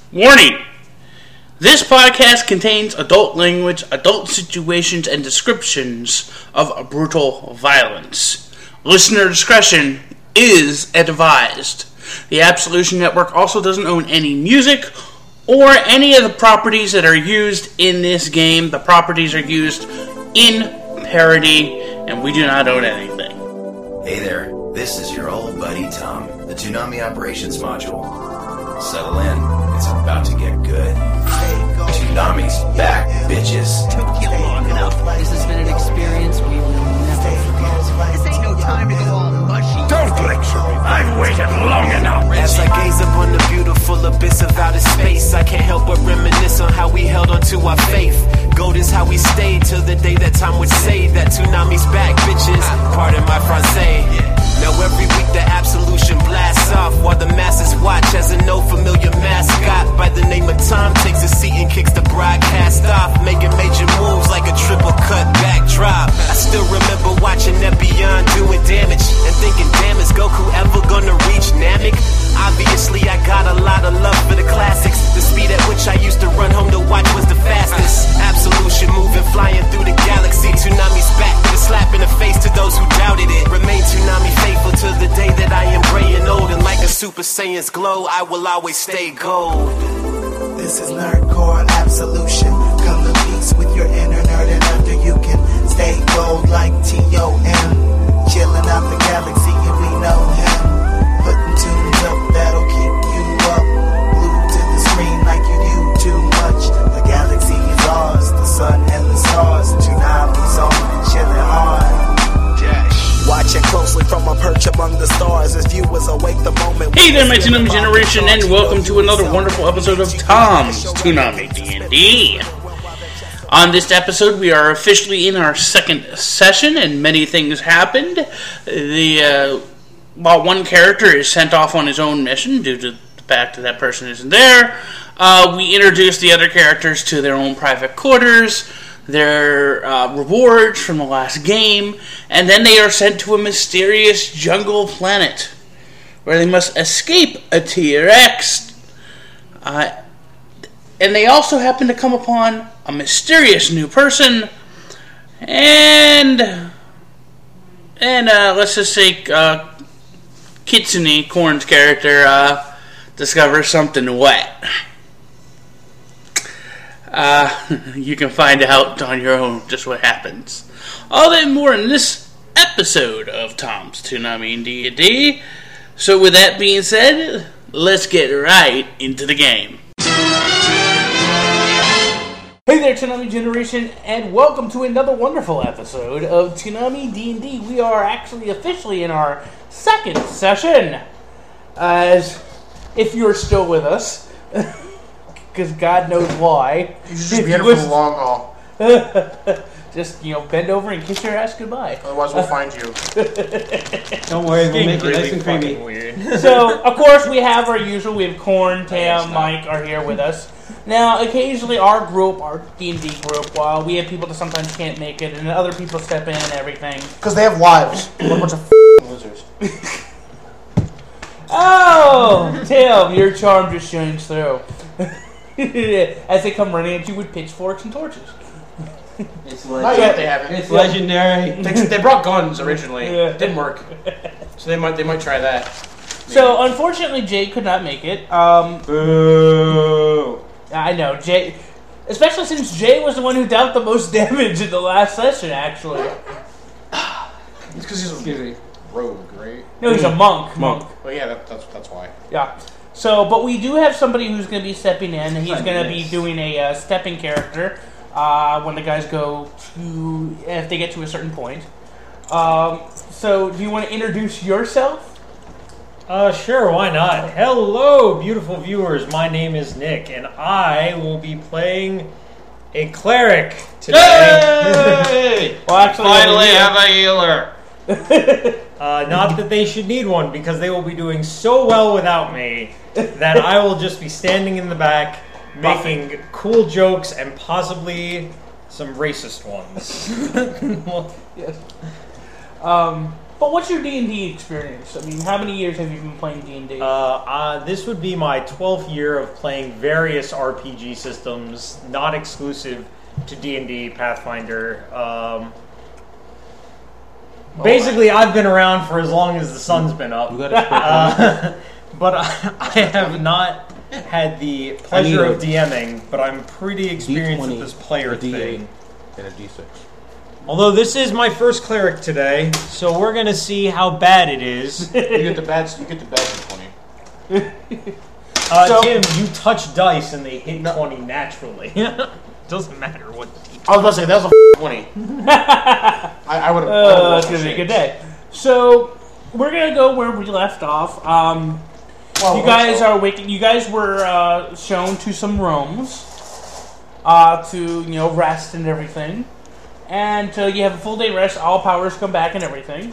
Warning! This podcast contains adult language, adult situations, and descriptions of brutal violence. Listener discretion is advised. The Absolution Network also doesn't own any music or any of the properties that are used in this game. The properties are used in parody, and we do not own anything. Hey there, this is your old buddy Tom, the Toonami Operations Module. Settle in, it's about to get good. Toonami's back, bitches. Took you long enough. This has been an experience we will never forget. This ain't no time to go all mushy. Don't lecture me. I've waited long enough. As I gaze upon the beautiful abyss of outer space, I can't help but reminisce on how we held on to our faith. Gold is how we stayed till the day that time would say that Toonami's back, bitches. Pardon my français. Now every week the Absolution blasts off while the masses watch as a no familiar mascot by the name of Tom takes a seat and kicks the broadcast off, making major moves like a triple cut backdrop. I still remember watching Nebion doing damage and thinking, damn, is Goku ever gonna reach Namek? Obviously I got a lot of love for the classics. The speed at which I used to run home to watch was the fastest. Absolution moving, flying through the galaxy. Toonami's back with a slap in the face to those who doubted it. Remain Toonami faithful to the day that I am gray and old, and like a Super Saiyan's glow, I will always stay gold. This is Nerdcore Absolution. Come to peace with your inner nerd, and after you can stay gold like T.O.M. Chilling out the galaxy, and we know him. Putting tunes up that'll keep you up. Glued to the screen like you do too much. The galaxy is ours, the sun and the stars. Toonami's on and chilling hard. Watching closely from a perch among the stars as viewers await the moment. Hey there, my Toonami generation, and welcome to another wonderful episode of Tom's Toonami D&D. On this episode, we are officially in our second session, and many things happened. While one character is sent off on his own mission due to the fact that person isn't there, we introduce the other characters to their own private quarters, their rewards from the last game, and then they are sent to a mysterious jungle planet where they must escape a T-Rex. And they also happen to come upon a mysterious new person, and let's just say Kitsune, Korn's character, discovers something wet. You can find out on your own just what happens. All that and more in this episode of Tom's Toonami D&D. So with that being said, let's get right into the game. Hey there, Toonami Generation, and welcome to another wonderful episode of Toonami D&D. We are actually officially in our second session, as if you're still with us. Because God knows why. You should just be here for the long haul. Just, bend over and kiss your ass goodbye. Otherwise, we'll find you. Don't worry, we'll make it nice and creamy. Weird. So, of course, we have our usual. We have Korn, Tam, Mike are here with us. Now, occasionally our group, our D&D group, while we have people that sometimes can't make it, and other people step in and everything. Because they have lives. What a bunch of losers. Oh! Tam, your charm just shines through. As they come running at you with pitchforks and torches. It's Not yet, they haven't. It's legendary. They brought guns originally. Yeah. It didn't work. So they might try that. Maybe. So, unfortunately, Jay could not make it. Boo. I know, Jay... Especially since Jay was the one who dealt the most damage in the last session, actually. It's because he's a rogue, right? No, he's a monk. Well, yeah, that's why. Yeah. So, but we do have somebody who's going to be stepping in. He's going to be doing a stepping character when the guys go to... if they get to a certain point. So, do you want to introduce yourself? Sure, why not? Hello, beautiful viewers. My name is Nick, and I will be playing a cleric today. Yay! Well, actually, Finally have a healer. Not that they should need one, because they will be doing so well without me that I will just be standing in the back making cool jokes and possibly some racist ones. Yes. But what's your D&D experience? I mean, how many years have you been playing D&D? This would be my 12th year of playing various RPG systems, not exclusive to D&D, Pathfinder. Basically, I've been around for as long as the sun's been up. But I have not had the pleasure of DMing, but I'm pretty experienced with this player thing. And a D6. Although this is my first cleric today, so we're gonna see how bad it is. You get the bad 20. Tim, you touch dice and they hit 20 naturally. Doesn't matter what. I was about to say that was a 20. I would have. It's gonna be a good day. So we're gonna go where we left off. You guys are waking. You guys were shown to some rooms to rest and everything, and you have a full day rest. All powers come back and everything,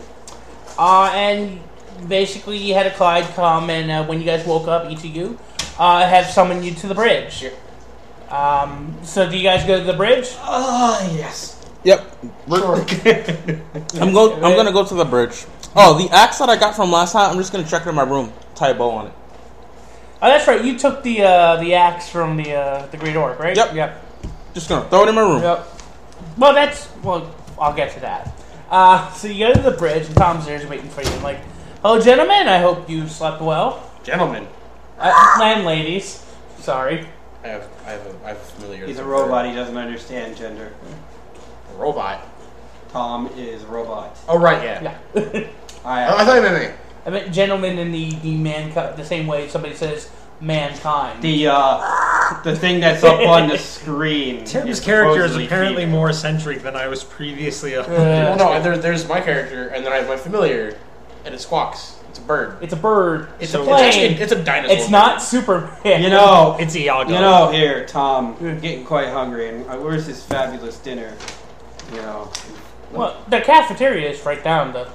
and basically you had a Clyde come and when you guys woke up, each of you have summoned you to the bridge. So do you guys go to the bridge? Yes. Yep. I'm gonna go to the bridge. Oh, the axe that I got from last time, I'm just gonna check it in my room. Tie a bow on it. Oh, that's right. You took the axe from the Great Orc, right? Yep. Just gonna throw it in my room. Yep. Well, I'll get to that. So you go to the bridge, and Tom's there's waiting for you. I'm like, "Hello, gentlemen. I hope you slept well." Gentlemen. And ladies. Sorry. I have a familiar. He's a robot. He doesn't understand gender. A robot. Tom is a robot. Oh right, yeah. I thought you meant me. I meant gentlemen in the same way somebody says mankind. The thing that's up on the screen. Tim's character is apparently more eccentric than I was previously. Well, no, there's my character, and then I have my familiar, and it squawks. It's a bird. It's a bird. It's a plane. It's a dinosaur. It's not Superman. It's Iago. Here, Tom, I'm getting quite hungry, and where's this fabulous dinner? Well, the cafeteria is right down the.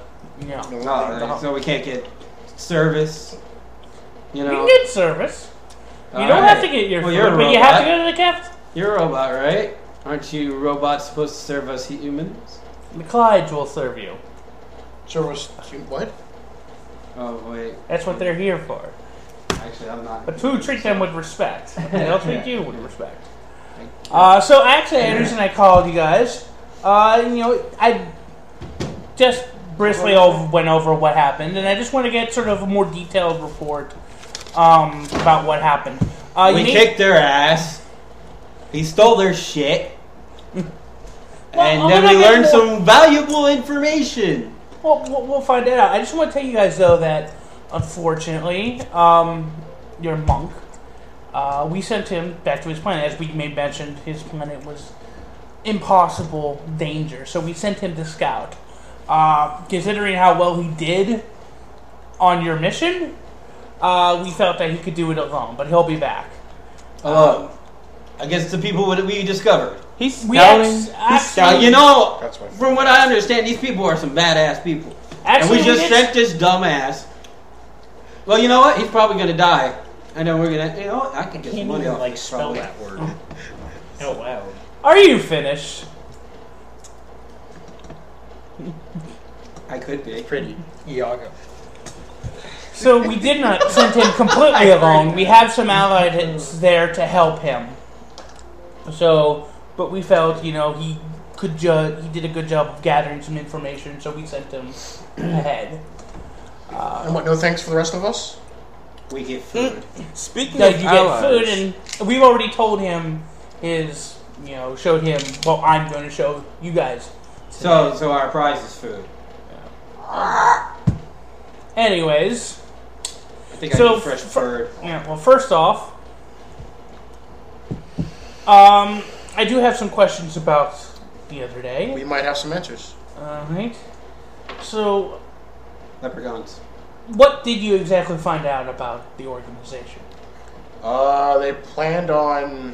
So we can't get service. You can get service. You don't have to get your food, but you have to go to the cafe. You're a robot, right? Aren't you robots supposed to serve us humans? The Clydes will serve you. Serve us what? Oh, wait. That's what they're here for. Actually, I'm not. But food, treat them with respect. They'll treat you with respect. So actually, the reason I called you guys, I just briefly went over what happened, and I just want to get sort of a more detailed report about what happened. We kicked their ass. We stole their shit. And then we learned some valuable information. Well, we'll find it out. I just want to tell you guys, though, that unfortunately, your monk, we sent him back to his planet. As we mentioned, his planet was impossible danger, so we sent him to scout. Considering how well he did on your mission, we felt that he could do it alone, but he'll be back. I guess the people we discovered. He's scouting. From what I understand, these people are some badass people. Actually, and we just sent this dumbass. Well, you know what? He's probably going to die. I know we're going to... I can get some money off this, spell that word. Oh, wow. Are you finished? I could be. Pretty. Iago. So we did not send him completely alone. We have some allies there to help him. But we felt, he did a good job of gathering some information, so we sent him ahead. And what? No thanks for the rest of us. We get food. Speaking of you allies, get food, and we've already told him showed him what I'm going to show you guys. Today. So our prize is food. Anyways, I think I need fresh bird. Well, first off, I do have some questions about the other day. We might have some answers. Right. So, leprechauns. What did you exactly find out about the organization? They planned on.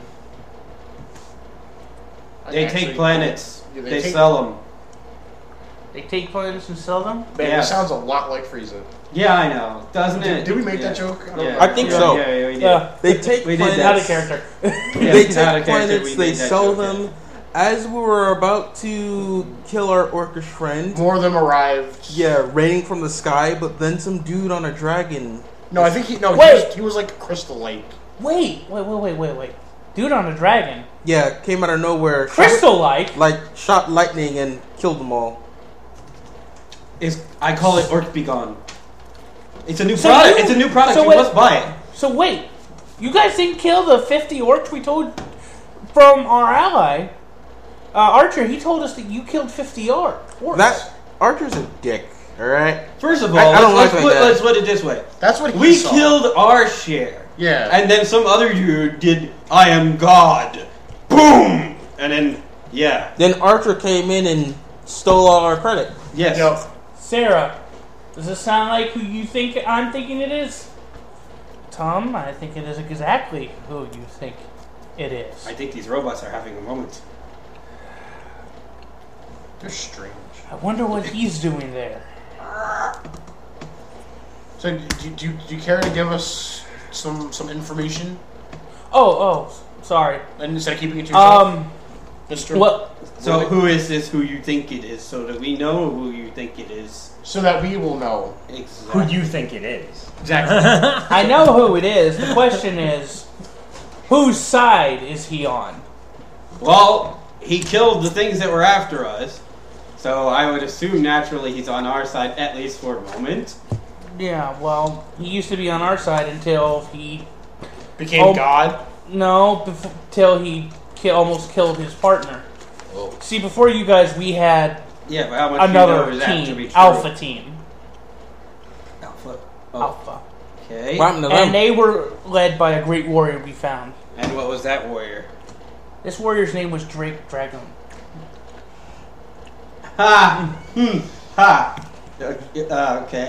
They take planets. They sell them. They take planets and sell them? Man, It sounds a lot like Frieza. Yeah, I know. Doesn't it? Did we make that joke? I think so. Yeah, we did. They take planets. Out of character. They take planets, they sell them, as we were about to kill our orcish friend, more of them arrived. Yeah, raining from the sky, but then some dude on a dragon. No, I think he was like a crystal lake. Wait. Dude on a dragon. Yeah, came out of nowhere. Crystal-like? Like, shot lightning and killed them all. I call it Orc Be Gone. It's a new product. It's a new product. You must buy it. So wait, you guys didn't kill the 50 orcs we told from our ally, Archer. He told us that you killed 50 orcs. That Archer's a dick. All right. First of all, let's put it this way. That's what we killed our share. Yeah. And then some other dude did. I am God. Boom. And then Then Archer came in and stole all our credit. Yes. Yep. Sarah, does this sound like who you think I'm thinking it is? Tom, I think it is exactly who you think it is. I think these robots are having a moment. They're strange. I wonder what he's doing there. So, do you care to give us some information? Oh, sorry. And instead of keeping it to yourself, Mr. Well, so who is this? Who you think it is? So that we know who you think it is. So that we will know exactly who you think it is. Exactly. I know who it is. The question is, whose side is he on? Well, he killed the things that were after us, so I would assume naturally he's on our side, at least for a moment. Yeah, well, he used to be on our side until he became God. No, till he almost killed his partner. Oh. See, before you guys, we had but how much another do you know is team, Alpha Team. Alpha. Alpha. Okay. And they were led by a great warrior we found. And what was that warrior? This warrior's name was Drake Dragon. Ha! Ha! Okay.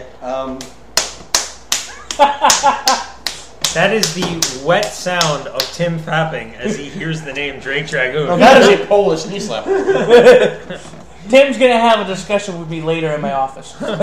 That is the wet sound of Tim fapping as he hears the name Drake Dragoon. No, that is a Polish knee slapper. Tim's gonna have a discussion with me later in my office. Nah.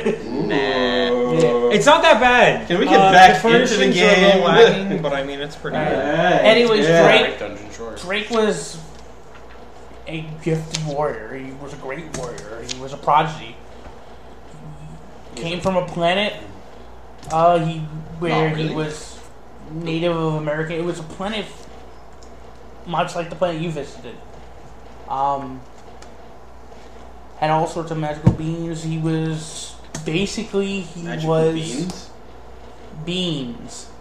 It's not that bad. Can we get back into the furnishings game? are a little lacking, but I mean it's pretty good. Anyways, Yeah. Drake was a gifted warrior. He was a great warrior. He was a prodigy. Came from a planet he was Native American. It was a planet much like the planet you visited. Had all sorts of magical beings. He was basically beings. Beings.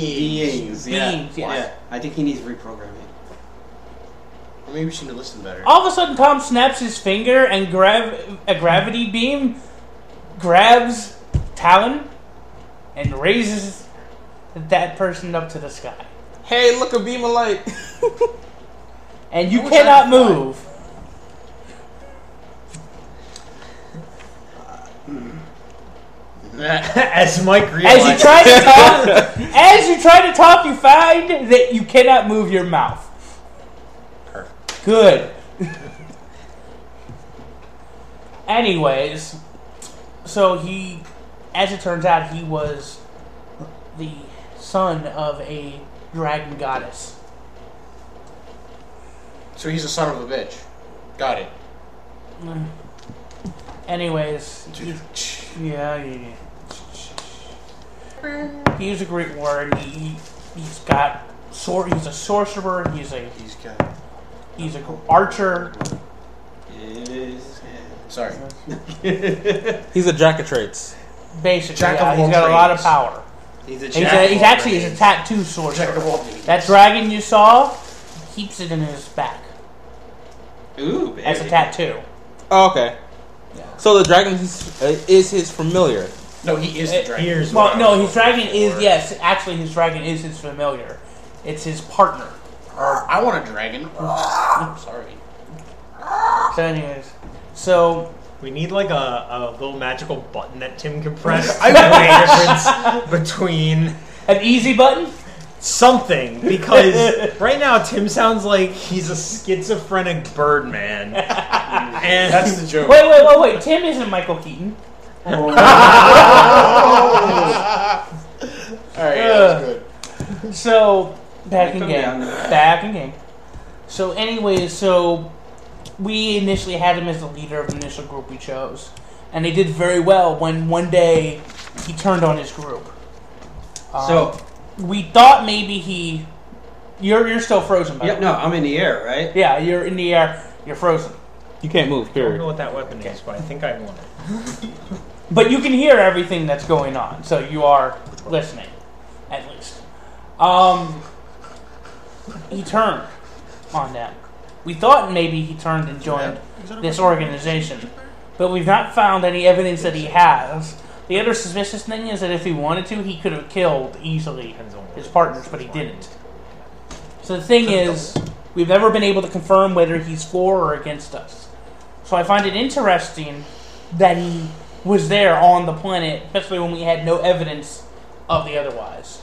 Yeah. I think he needs reprogramming. Or maybe we should listen better. All of a sudden, Tom snaps his finger and a gravity beam grabs Talon and raises that person up to the sky. Hey, look, a beam of light. And you cannot move. As Mike realizes. As you try to talk, you find that you cannot move your mouth. Perfect. Good. Anyways, so he, as it turns out, he was the son of a dragon goddess. So he's a son of a bitch. Got it. Anyways, yeah. He's a great warrior. He's got sword. He's a sorcerer. He's an archer. Sorry. He's a jack of trades. Basically, Jack of all he's got a lot of trades. power. He's a He's jack. actually a tattoo sorcerer. Jack of all trades. That dragon you saw, he keeps it in his back Ooh, baby. as a tattoo. Oh, okay. Yeah. So the dragon is his familiar. No, he is the dragon. Here's Well, what I no, was his dragon looking is, for. yes, actually his dragon is his familiar. It's his partner. I want a dragon. Sorry. So anyways, so We need like a little magical button that Tim can press. I know the difference between an easy button? something, because right now Tim sounds like he's a schizophrenic Birdman. And That's the joke. Wait. Tim isn't Michael Keaton. Alright, yeah, that was good. So, back in game. So anyways, we initially had him as the leader of the initial group we chose. And they did very well when one day he turned on his group. So we thought maybe he... You're still frozen, by the way. no, I'm in the air, right? Yeah, you're in the air. You're frozen. You can't move, I don't period. know what that weapon is, but I think I want it. But you can hear everything that's going on, so you are listening, at least. He turned on them. We thought maybe he turned and joined this organization, but we've not found any evidence that he has. The other suspicious thing is that if he wanted to, he could have killed easily his partners, but he didn't. So the thing is, we've never been able to confirm whether he's for or against us. So I find it interesting that he was there on the planet, especially when we had no evidence of the otherwise.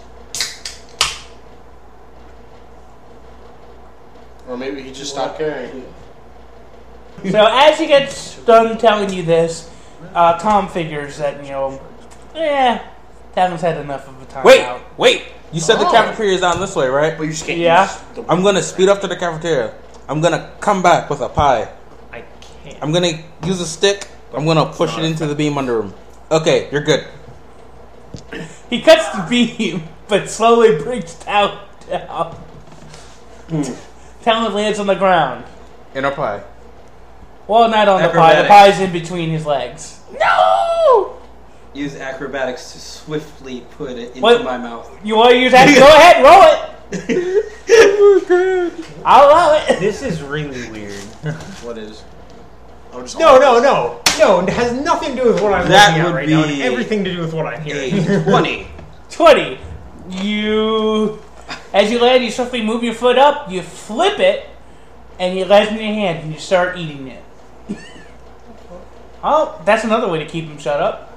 Or maybe he just stopped caring. So as he gets done telling you this, Tom figures that, Tavin's had enough of a time out. Wait! You said the cafeteria is down this way, right? But you just can't Yeah. I'm gonna speed up to the cafeteria. I'm gonna come back with a pie. I can't. I'm gonna use a stick. I'm gonna push it into the beam under him. Okay, you're good. He cuts the beam, but slowly brings Talon down. Talon lands on the ground. In a pie. Well, not on the pie. The Acrobatics. pie's in between his legs. No! Use acrobatics to swiftly put it into What? my mouth. You want to use that? Go ahead, roll it. I'll allow it. This is really weird. What is? No. It has nothing to do with what I'm That looking at would right now, and be everything to do with what I'm hearing. 20. 20. As you land, you swiftly move your foot up, you flip it, and you land in your hand, and you start eating it. Oh, that's another way to keep him shut up.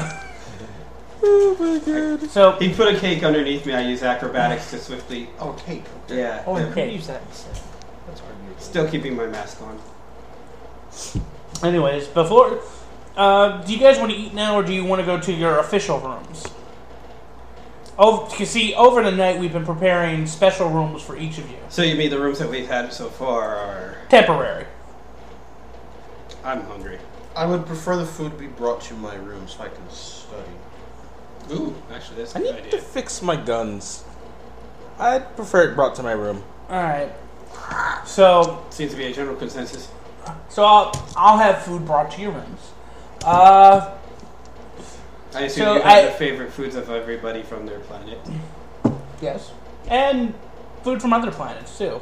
Oh my god. So, He put a cake underneath me. I use acrobatics to swiftly. Oh, cake. Yeah. okay. Use that instead. That's arguable. Still keeping my mask on. Anyways, before... do you guys want to eat now, or do you want to go to your official rooms? Oh, you see, over the night we've been preparing special rooms for each of you. So you mean the rooms that we've had so far are... Temporary. I'm hungry. I would prefer the food be brought to my room so I can study. Ooh, actually, that's a I good need idea. to fix my guns. I'd prefer it brought to my room. Alright. So, Seems to be a general consensus. I'll have food brought to your rooms. I assume So you have the favorite foods of everybody from their planet. Yes. And food from other planets, too.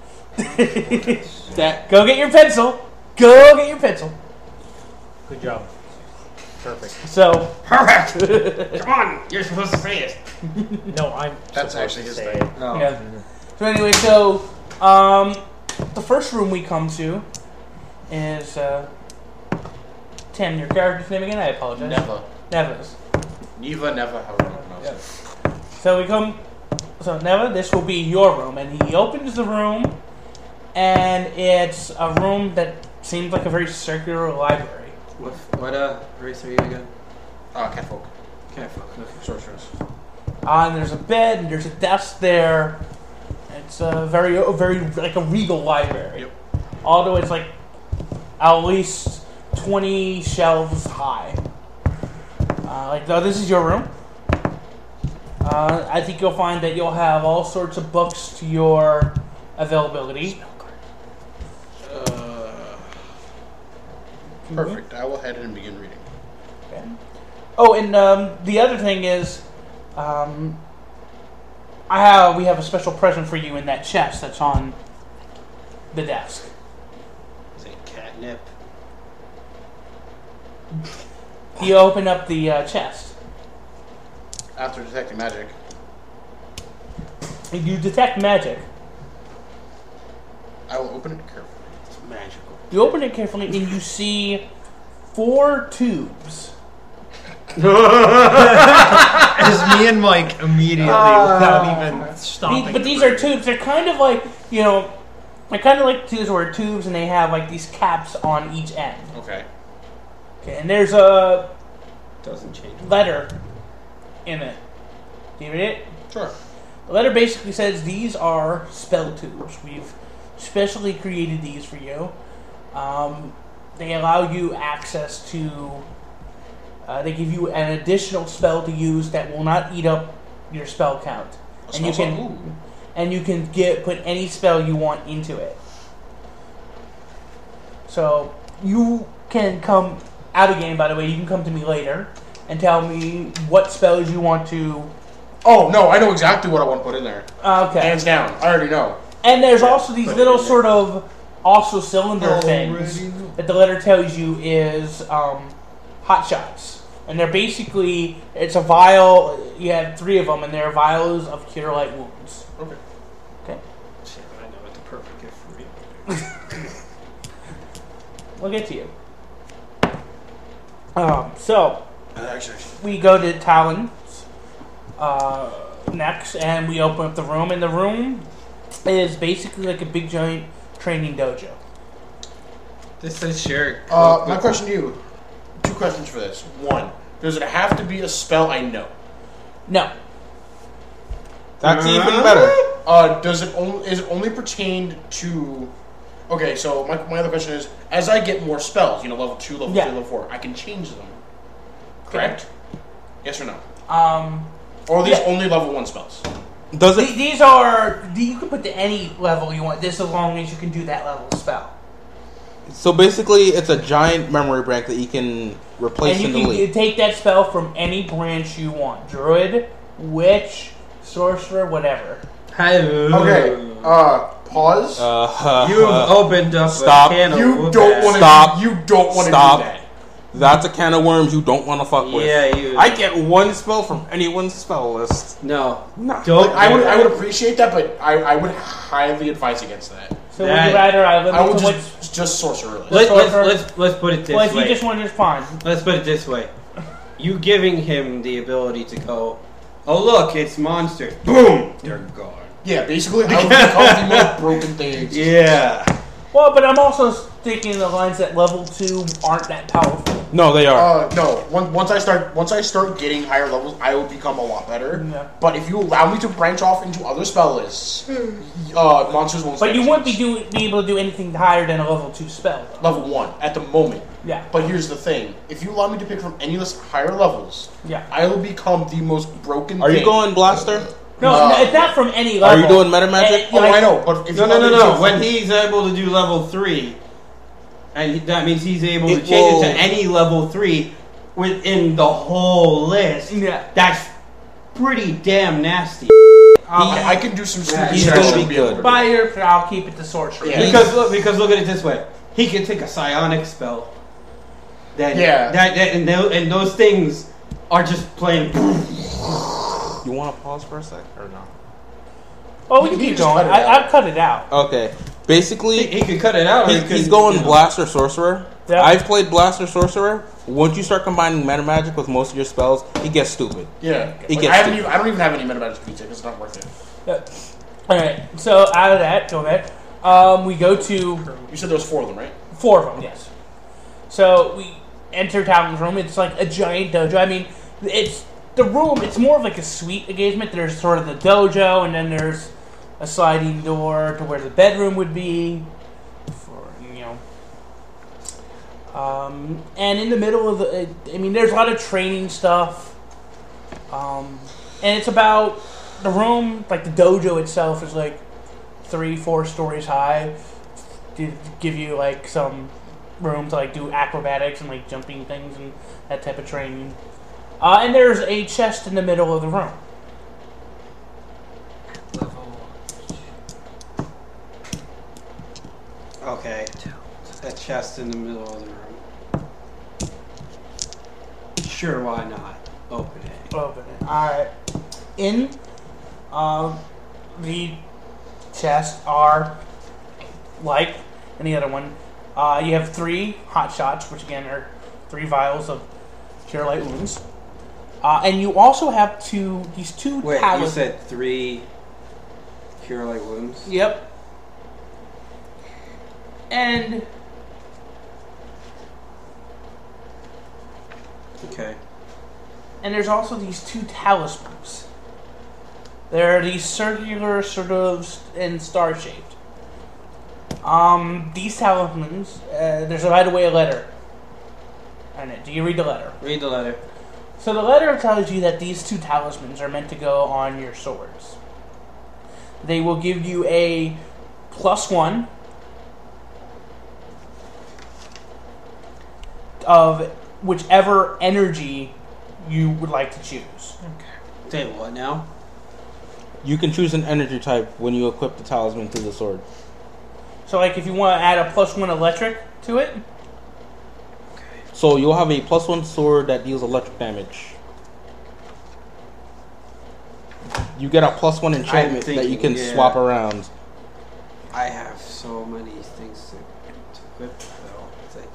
That Go get your pencil. Go get your pencil. Good job. Perfect. So, Perfect! Come on! You're supposed to say it! No, I'm That's supposed actually to his say thing. it. Oh. yeah. So anyway, the first room we come to is, Tim, your character's name again? I apologize. Neva's. Neva, never, however you pronounce it. So Neva, this will be your room, and he opens the room, and it's a room that seems like a very circular library. What race are you again? Catfolk. Catfolk. Sorceress. And there's a bed, and there's a desk there. It's a very like a regal library. Yep. Although it's like at least 20 shelves high. This is your room. I think you'll find that you'll have all sorts of books to your availability. Perfect. I will head in and begin reading. Okay. Oh, and the other thing is, we have a special present for you in that chest that's on the desk. Is it catnip? You open up the chest. After detecting magic. You detect magic. I will open it carefully. It's magical. You open it carefully, and you see 4 tubes. As me and Mike immediately, without even stopping. But these are tubes. They're kind of like, they're kind of like tubes where tubes, and they have like these caps on each end. Okay. Okay, and there's a Doesn't change. letter in it. Do you read it? Sure. The letter basically says these are spell tubes. We've specially created these for you. They allow you access to. They give you an additional spell to use that will not eat up your spell count, and you can put any spell you want into it. So you can come out of game. By the way, you can come to me later and tell me what spells you want to. Oh no, I know exactly what I want to put in there. Okay, hands down. I already know. And there's also these little sort of also cylinder things that the letter tells you is hot shots. And they're basically, it's a vial, you have 3 of them, and they're vials of cure light wounds. Okay. Shit, I know what the perfect gift for you. We'll get to you. So, we go to Talon's next, and we open up the room, and the room is basically like a big giant training dojo. This is sure. My question to you, 2 questions for this. 1, does it have to be a spell I know? No. That's even better. Is it only pertained to... Okay, so my other question is, as I get more spells, level 2, level 3, level 4, I can change them. Correct? Yes or no? Or are these only level 1 spells? Does it? These are... You can put to any level you want, this as long as you can do that level spell. So basically, it's a giant memory bank that you can replace and delete. You can take that spell from any branch you want. Druid, witch, sorcerer, whatever. Okay, pause. You've opened up Stop. a can of You don't want to do that. That's a can of worms you don't want to fuck with. Yeah, I get 1 spell from anyone's spell list. No. Don't. I would appreciate that, but I would highly advise against that. So would you rather I would just sorcerer. Let's put it this way. Well, if you just want to, fine. Let's put it this way. You giving him the ability to go, oh look, it's monsters. Boom! They're gone. Yeah, basically, I would become the most broken things. Yeah. Well, but I'm also thinking the lines that level 2 aren't that powerful. No, they are. No. Once I start getting higher levels, I will become a lot better. Yeah. But if you allow me to branch off into other spell lists, monsters won't. But you wouldn't be able to do anything higher than a level 2 spell. Though. Level 1 at the moment. Yeah. But here's the thing: if you allow me to pick from any list higher levels, I will become the most broken. Are you going Blaster? No, it's not from any level. Are you doing meta magic? I know, but if no. When he's able to do level 3, and that means he's able to change it to any level 3 within the whole list. Yeah, that's pretty damn nasty. I can do some stupid He's going to be good. I'll keep it to sorcerer. Yeah. Because look at it this way: he can take a psionic spell. And those things are just plain. You want to pause for a sec or not? Oh, we can keep going. I've cut it out. Okay. Basically, he could cut it out. He's going Blaster Sorcerer. Yep. I've played Blaster Sorcerer. Once you start combining meta magic with most of your spells, he gets stupid. Yeah. I don't even have any meta magic features. It's not worth it. All right. So out of that, go ahead. We go to. You said there was 4 of them, right? 4 of them, yes. So we enter Talon's room. It's like a giant dojo. I mean, it's. The room, it's more of like a suite engagement. There's sort of the dojo, and then there's a sliding door to where the bedroom would be. And in the middle of there's a lot of training stuff. And it's about the room, like the dojo itself is like 3-4 stories high. To give you like some room to like do acrobatics and like jumping things and that type of training. And there's a chest in the middle of the room. Okay. A chest in the middle of the room. Sure, why not? Open it. Alright. In the chest are, like any other one, you have 3 hot shots, which again are 3 vials of cure light wounds. And you also have these two Wait, talismans. you said 3 cure light wounds? Yep. And okay. And there's also these 2 talismans. They're these circular, sort of, and star-shaped. These talismans, there's right away a letter on it. Do you read the letter? Read the letter. So the letter tells you that these 2 talismans are meant to go on your swords. They will give you a +1 of whichever energy you would like to choose. Okay. Say what now? You can choose an energy type when you equip the talisman to the sword. So, like, if you want to add a +1 electric to it, so you'll have a +1 sword that deals electric damage. You get a +1 enchantment that you can swap around. I have so many things to equip, though. It's like...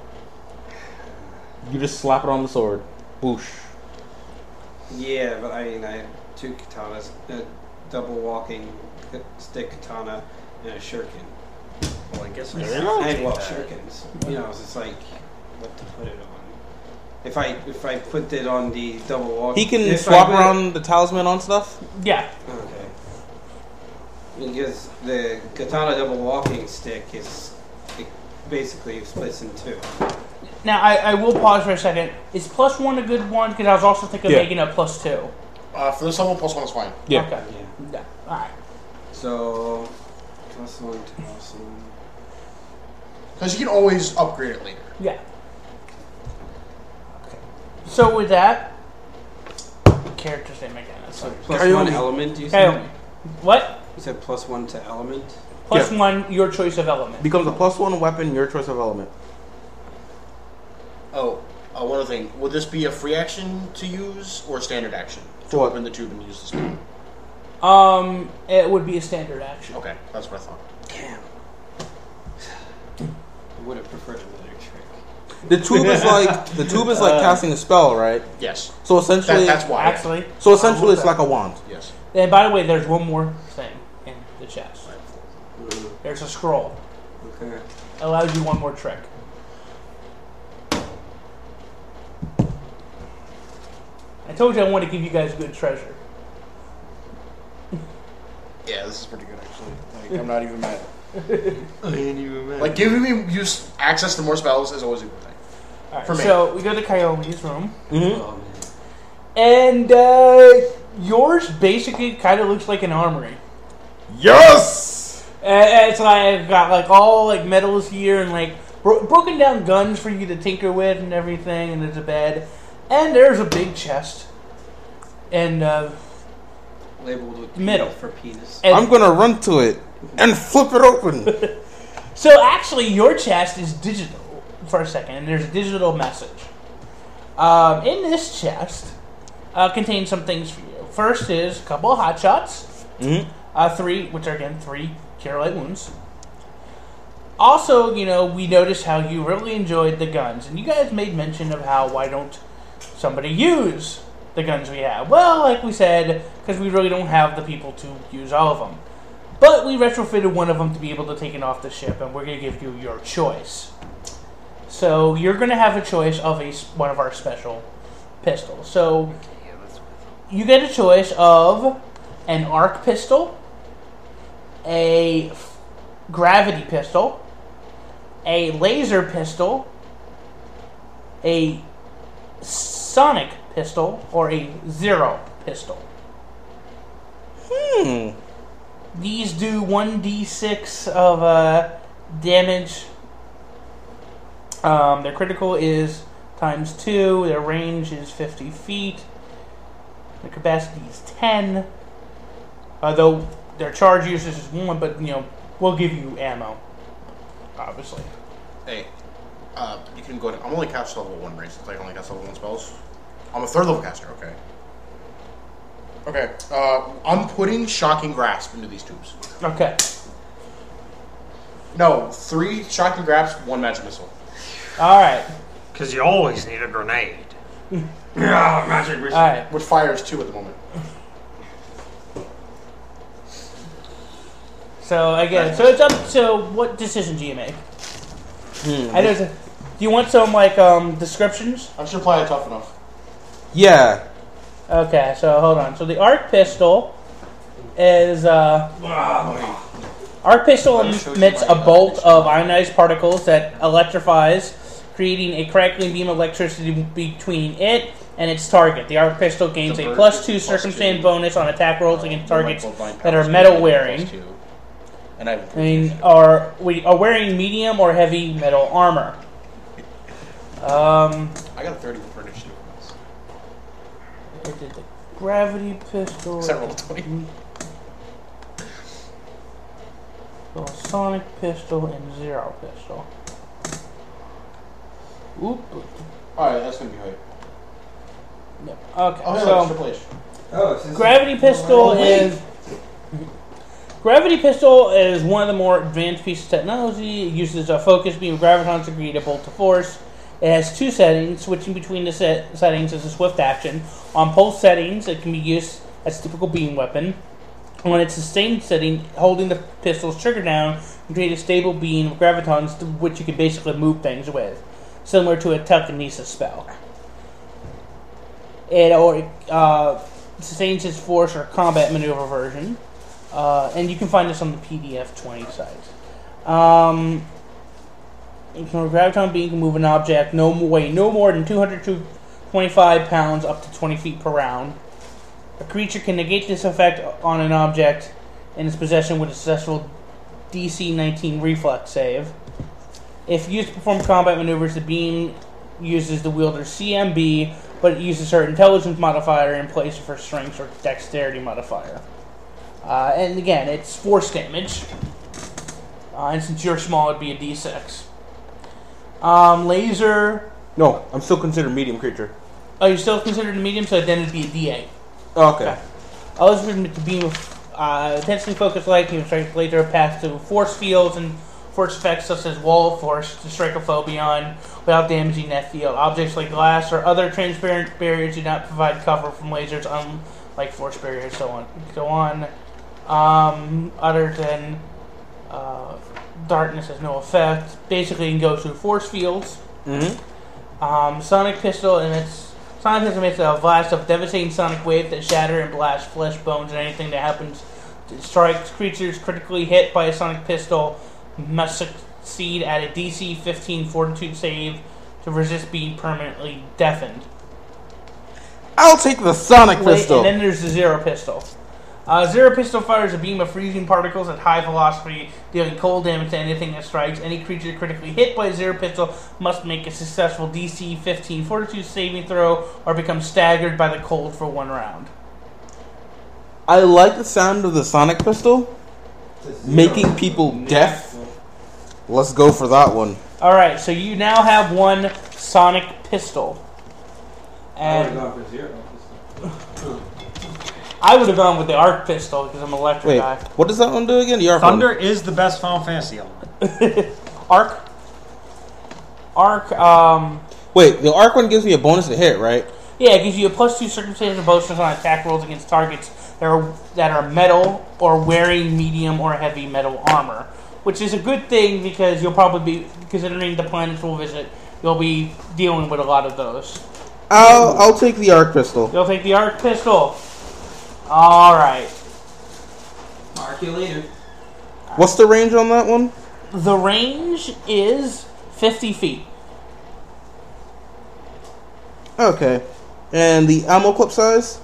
You just slap it on the sword. Boosh. Yeah, but I mean, I have 2 katanas, a double walking stick katana, and a shuriken. Well, I guess I shurikens. You know, it's like what to put it on. If I put it on the double walking, he can swap around the talisman on stuff. Yeah. Okay. Because the katana double walking stick it basically splits in 2. Now, I will pause for a second. Is +1 a good one? Because I was also thinking of making a +2. For this level, +1 is fine. Yeah. Okay. Yeah. Alright. So, +1 to +1. Because you can always upgrade it later. Yeah. Okay. So with that, character's name again. So +1 element, you said? What? You said +1 to element? +1, your choice of element. Becomes a +1 weapon, your choice of element. Oh, one other thing. Would this be a free action to use or a standard action? To open the tube and use the spell? It would be a standard action. Okay, that's what I thought. Damn. I would have preferred another trick. The tube is like casting a spell, right? Yes. So essentially, that's why. Actually. So essentially, it's like a wand. Yes. And by the way, there's one more thing in the chest. There's a scroll. Okay. Allows you one more trick. I told you I want to give you guys good treasure. Yeah, this is pretty good actually. Like, I'm not even mad. I ain't even mad. Like, giving me access to more spells is always a good thing. Alright, For me. so we go to Kyomi's room. Mm-hmm. Oh, And yours basically kind of looks like an armory. Yes! It's like got like all like metals here and like broken down guns for you to tinker with and everything. And there's a bed, and there's a big chest, and labeled with middle for penis. And I'm gonna run to it and flip it open. So actually, your chest is digital for a second, and there's a digital message. In this chest contains some things for you. First is a couple of hot shots. Mm-hmm. 3, which are again 3 cure light wounds. Also, we noticed how you really enjoyed the guns, and you guys made mention of how why don't somebody use the guns we have? Well, like we said, because we really don't have the people to use all of them. But we retrofitted one of them to be able to take it off the ship, and we're going to give you your choice. So you're going to have a choice of one of our special pistols. So you get a choice of an arc pistol, a gravity pistol, a laser pistol, a sonic pistol, or a zero pistol. These do 1d6 of damage. Their critical is ×2. Their range is 50 feet. Their capacity is 10. Though their charge usage is 1, but we'll give you ammo. Obviously. Hey, you can go. I'm only cast level 1, right? Since I only cast level 1 spells. I'm a 3rd level caster. Okay. Okay. I'm putting Shocking Grasp into these tubes. Okay. No, 3 Shocking Grasp, 1 Magic Missile. All right. Because you always need a grenade. Yeah, Magic Missile. All right. Which fires 2 at the moment. So again, so it's up. So what decision do you make? Do you want some descriptions? I'm sure probably tough enough. Yeah. Okay, so hold on. So the arc pistol is arc Arc pistol emits a bolt of ionized particles that electrifies, creating a crackling beam of electricity between it and its target. The arc pistol gains a +2 circumstance bonus on attack rolls against targets that are metal wearing. Are wearing medium or heavy metal armor. I got a 30 for initiative. I did the gravity pistol. Several 20. So a sonic pistol and zero pistol. Oop. Alright, that's gonna be hype. Yep. Okay. So gravity pistol is. Gravity pistol is one of the more advanced pieces of technology. It uses a focus beam of gravitons to create a bolt of force. It has 2 settings. Switching between the settings is a swift action. On pulse settings, it can be used as a typical beam weapon. On its sustained setting, holding the pistol's trigger down can create a stable beam of gravitons which you can basically move things with, similar to a telekinesis spell. It sustains its force or combat maneuver version. And you can find this on the PDF 20 site. A graviton beam can move an object no more than 225 pounds up to 20 feet per round. A creature can negate this effect on an object in its possession with a successful DC 19 reflex save. If used to perform combat maneuvers, the beam uses the wielder's CMB, but it uses her intelligence modifier in place of her strength or dexterity modifier. And again, it's force damage. And since you're small, it'd be a D6. Laser. No, I'm still considered medium creature. Oh, you're still considered a medium, so then it'd be a D8. Oh, okay. Others with the beam of intensely focused light can strike laser path to force fields and force effects such as wall of force to strike a foe beyond without damaging that field. Objects like glass or other transparent barriers do not provide cover from lasers, unlike force barriers, so on. Other than darkness has no effect. Basically, you can go through force fields. Sonic pistol emits a blast of devastating sonic wave that shatter and blast flesh, bones, and anything that happens to strike creatures critically hit by a sonic pistol must succeed at a DC 15 Fortitude save to resist being permanently deafened. I'll take the sonic pistol. And then there's the zero pistol. Zero pistol fires a beam of freezing particles at high velocity, dealing cold damage to anything that strikes. Any creature critically hit by a zero pistol must make a successful DC 15 Fortitude saving throw or become staggered by the cold for 1 round. I like the sound of the sonic pistol. Making people deaf. Let's go for that one. Alright, so you now have 1 sonic pistol. And I would have gone for zero. I would have gone with the arc pistol because I'm an electric guy. What does that one do again? The arc Thunder one. is the best Final Fantasy element. Arc. Wait, the arc one gives me a bonus to hit, right? Yeah, it gives you a +2 circumstance bonuses on attack rolls against targets that are metal or wearing medium or heavy metal armor, which is a good thing because you'll probably be, considering the planets we'll visit, you'll be dealing with a lot of those. I'll take the arc pistol. You'll take the arc pistol. All right. Mark you later. What's the range on that one? The range is 50 feet. Okay. And the ammo clip size?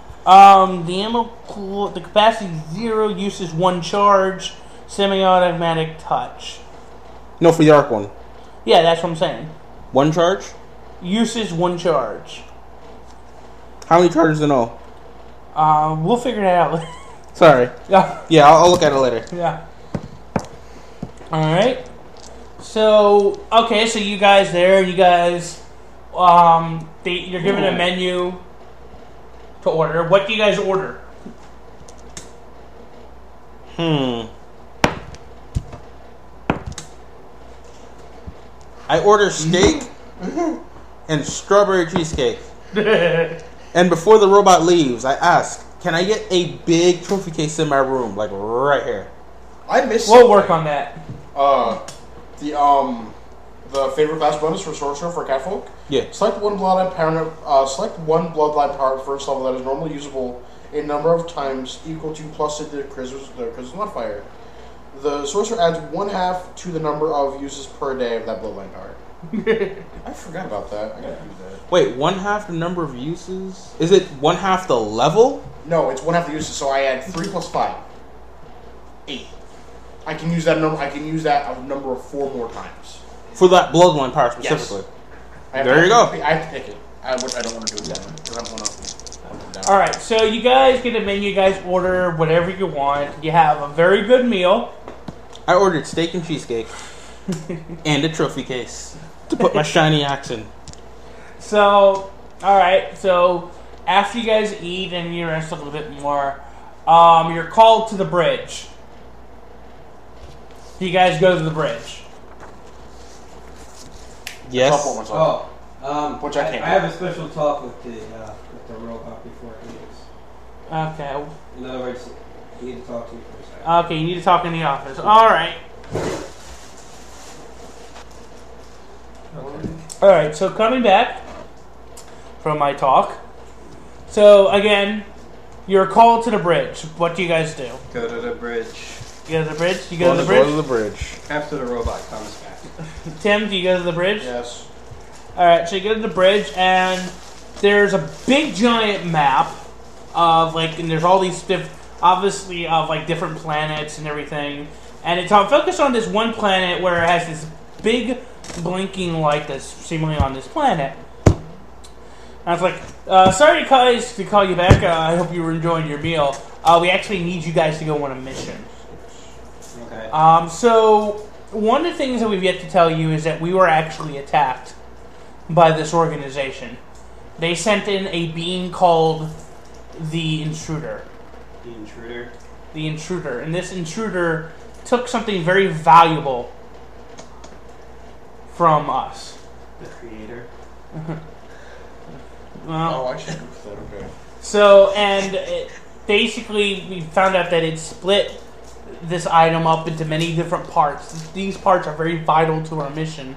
The capacity 0, uses 1 charge, semi-automatic touch. No, for the arc one. Yeah, that's what I'm saying. 1 charge? Uses 1 charge. How many charges in all? We'll figure that out. Sorry. Yeah, I'll look at it later. Yeah. Alright. So, okay, so you guys there, you're given a menu to order. What do you guys order? I order steak and strawberry cheesecake. And before the robot leaves, I ask, can I get a big trophy case in my room, like right here? I missed. We'll work on that. The favorite class bonus for sorcerer for catfolk. Yeah. Select one bloodline power first level that is normally usable a number of times equal to plus the charisma modifier. The sorcerer adds 1/2 to the number of uses per day of that bloodline power. I forgot about that. I gotta do that. Wait, 1/2 the number of uses? Is it 1/2 the level? No, it's 1/2 the uses. So I add 3 plus 5, 8. I can use that number. I can use that a number of 4 more times for that bloodline power specifically. Yes. There you go. I have to pick it. Which I don't want to do it that way because I'm gonna. Alright, so you guys get a menu, you guys order whatever you want. You have a very good meal. I ordered steak and cheesecake and a trophy case to put my shiny axe in. So, alright, so after you guys eat and you rest a little bit more, you're called to the bridge. You guys go to the bridge. Yes. Which I can't. I have a special talk with the robot before it leaves. Okay. In other words, you need to talk to me for a second. Okay, you need to talk in the office. Alright. Alright, so coming back from my talk. So, again, you're called to the bridge. What do you guys do? Go to the bridge. You go to the bridge? You go to the bridge? Go to the bridge. After the robot comes back. Tim, do you go to the bridge? Yes. Alright, so you go to the bridge, and there's a big giant map of, and there's all these obviously, of, different planets and everything. And it's focused on this one planet where it has this big blinking light that's seemingly on this planet. And I was like, sorry guys to call you back. I hope you were enjoying your meal. We actually need you guys to go on a mission. Okay. So, one of the things that we've yet to tell you is that we were actually attacked by this organization. They sent in a being called the Intruder. The Intruder? The Intruder. And this Intruder took something very valuable from us. The Creator? Well, I should do that, okay. So, and basically we found out that it split this item up into many different parts. These parts are very vital to our mission.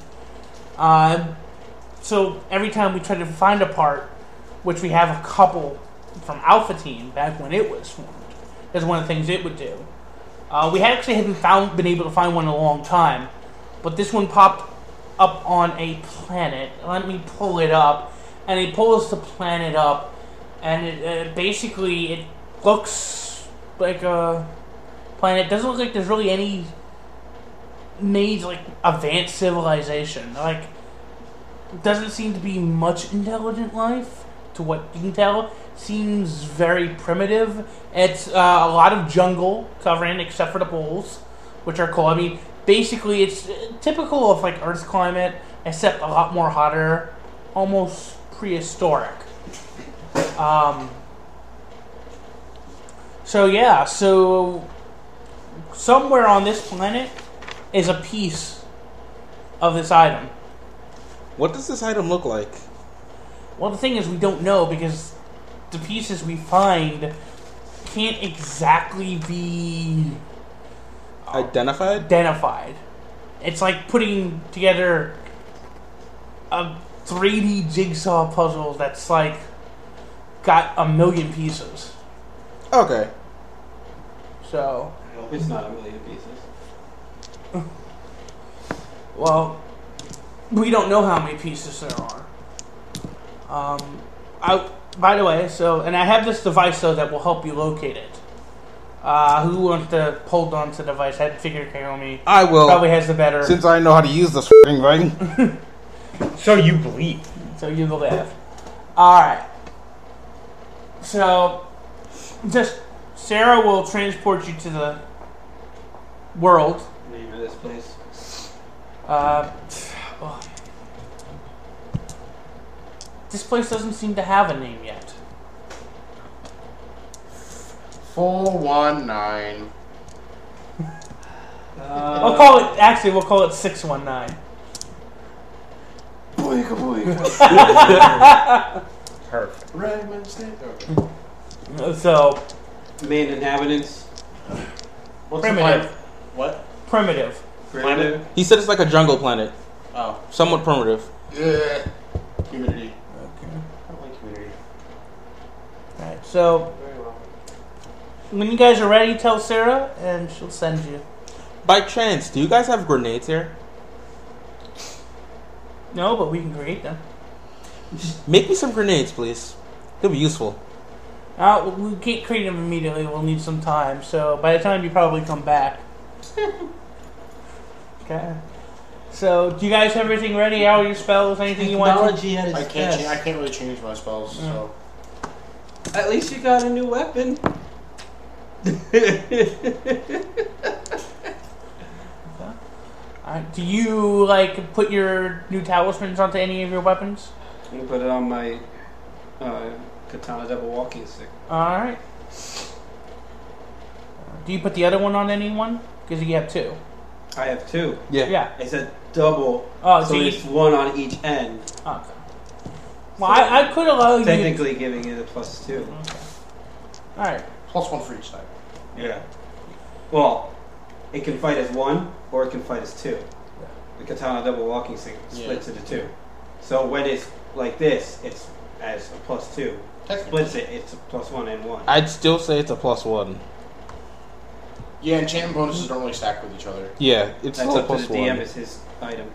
So every time we try to find a part, which we have a couple from Alpha Team back when it was formed, that's one of the things it would do. We actually haven't been able to find one in a long time, but this one popped up on a planet. Let me pull it up, and it pulls the planet up, and it basically it looks like a planet. It doesn't look like there's really any major advanced civilization. Doesn't seem to be much intelligent life, to what you can tell. Seems very primitive. It's a lot of jungle covering, except for the poles, which are cool. I mean, basically, it's typical of Earth's climate, except a lot more hotter, almost prehistoric. So somewhere on this planet is a piece of this item. What does this item look like? Well, the thing is, we don't know because the pieces we find can't exactly be identified. It's like putting together a 3D jigsaw puzzle that's got a million pieces. Okay. So. I hope it's not a million pieces. Well, we don't know how many pieces there are. By the way, and I have this device though that will help you locate it. Who wants to hold on to the device? I had to figure Kaomi. I will. Probably has the better. Since I know how to use this thing. So you believe. So you believe. Alright. So, Sarah will transport you to the world. Name of this place? This place doesn't seem to have a name yet. 419. We'll call it 619. Boyka boyka. Perfect. Red Wednesday. Okay. So, main inhabitants. What's primitive. What? Primitive. Planet? He said it's like a jungle planet. Oh. Somewhat primitive. Yeah. Humidity. Okay. I like humidity. Alright, so Very well. when you guys are ready, tell Sarah and she'll send you. By chance, do you guys have grenades here? No, but we can create them. Make me some grenades, please. They'll be useful. We can't create them immediately. We'll need some time. So by the time you probably come back. Okay. So do you guys have everything ready? All your spells? Anything you want? Technology at its I can't. best. I can't really change my spells. So At least you got a new weapon. Do you like put your new talismans onto any of your weapons? I'm gonna put it on my katana double walking stick. All right. Do you put the other one on anyone? Because you have two. I have two. Yeah. I said double. Oh, so it's one on each end. Okay. Well, I could allow you. Technically giving it a +2. Okay. All right. +1 for each side. Yeah. Well, it can fight as one, or it can fight as two. The katana double walking stick splits into two. So when it's like this, it's as a +2. Splits it, it's a +1 and 1. I'd still say it's a +1. Yeah, enchantment bonuses don't really stack with each other. Yeah, it's That's still up to the +1. DM is his item.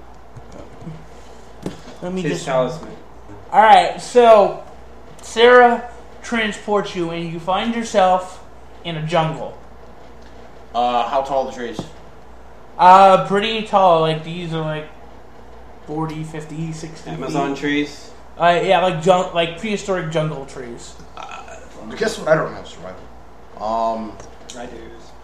Let me His just. talisman. All right. So Sarah transports you, and you find yourself in a jungle. How tall are the trees? Pretty tall. Like these are like 40, 50, 60 Amazon feet. trees. Yeah, like prehistoric jungle trees. Guess what? I don't have survival. I do.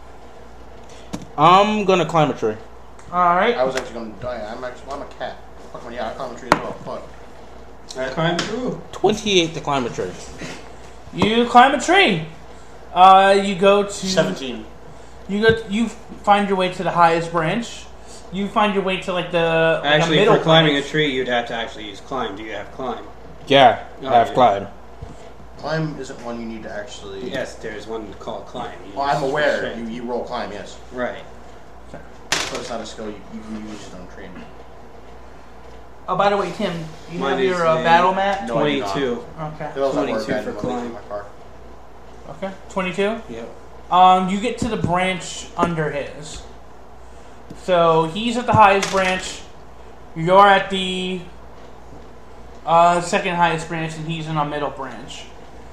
I'm gonna climb a tree. All right. I was actually going to die. I'm a cat. Fuck me, yeah, I climb a tree as well. Fuck. I climb through. 28 to climb a tree. You climb a tree. You go to 17. You find your way to the highest branch. You find your way to like the Actually, middle for climbing branch. a tree, you'd have to actually use climb. Do you have climb? Yeah, I have yeah. climb. Climb isn't one you need to actually. Yes, there's one called climb. You Well, I'm use aware. strength. You roll climb, yes. Right. But it's not a skill you use it on training. Oh, by the way, Tim, you Mine have your is a battle map. No, I do not. 22. Okay. It was 22 22 for climb. My car. Okay. 22. Yep. You get to the branch under his. So he's at the highest branch. You're at the second highest branch, and he's in a middle branch.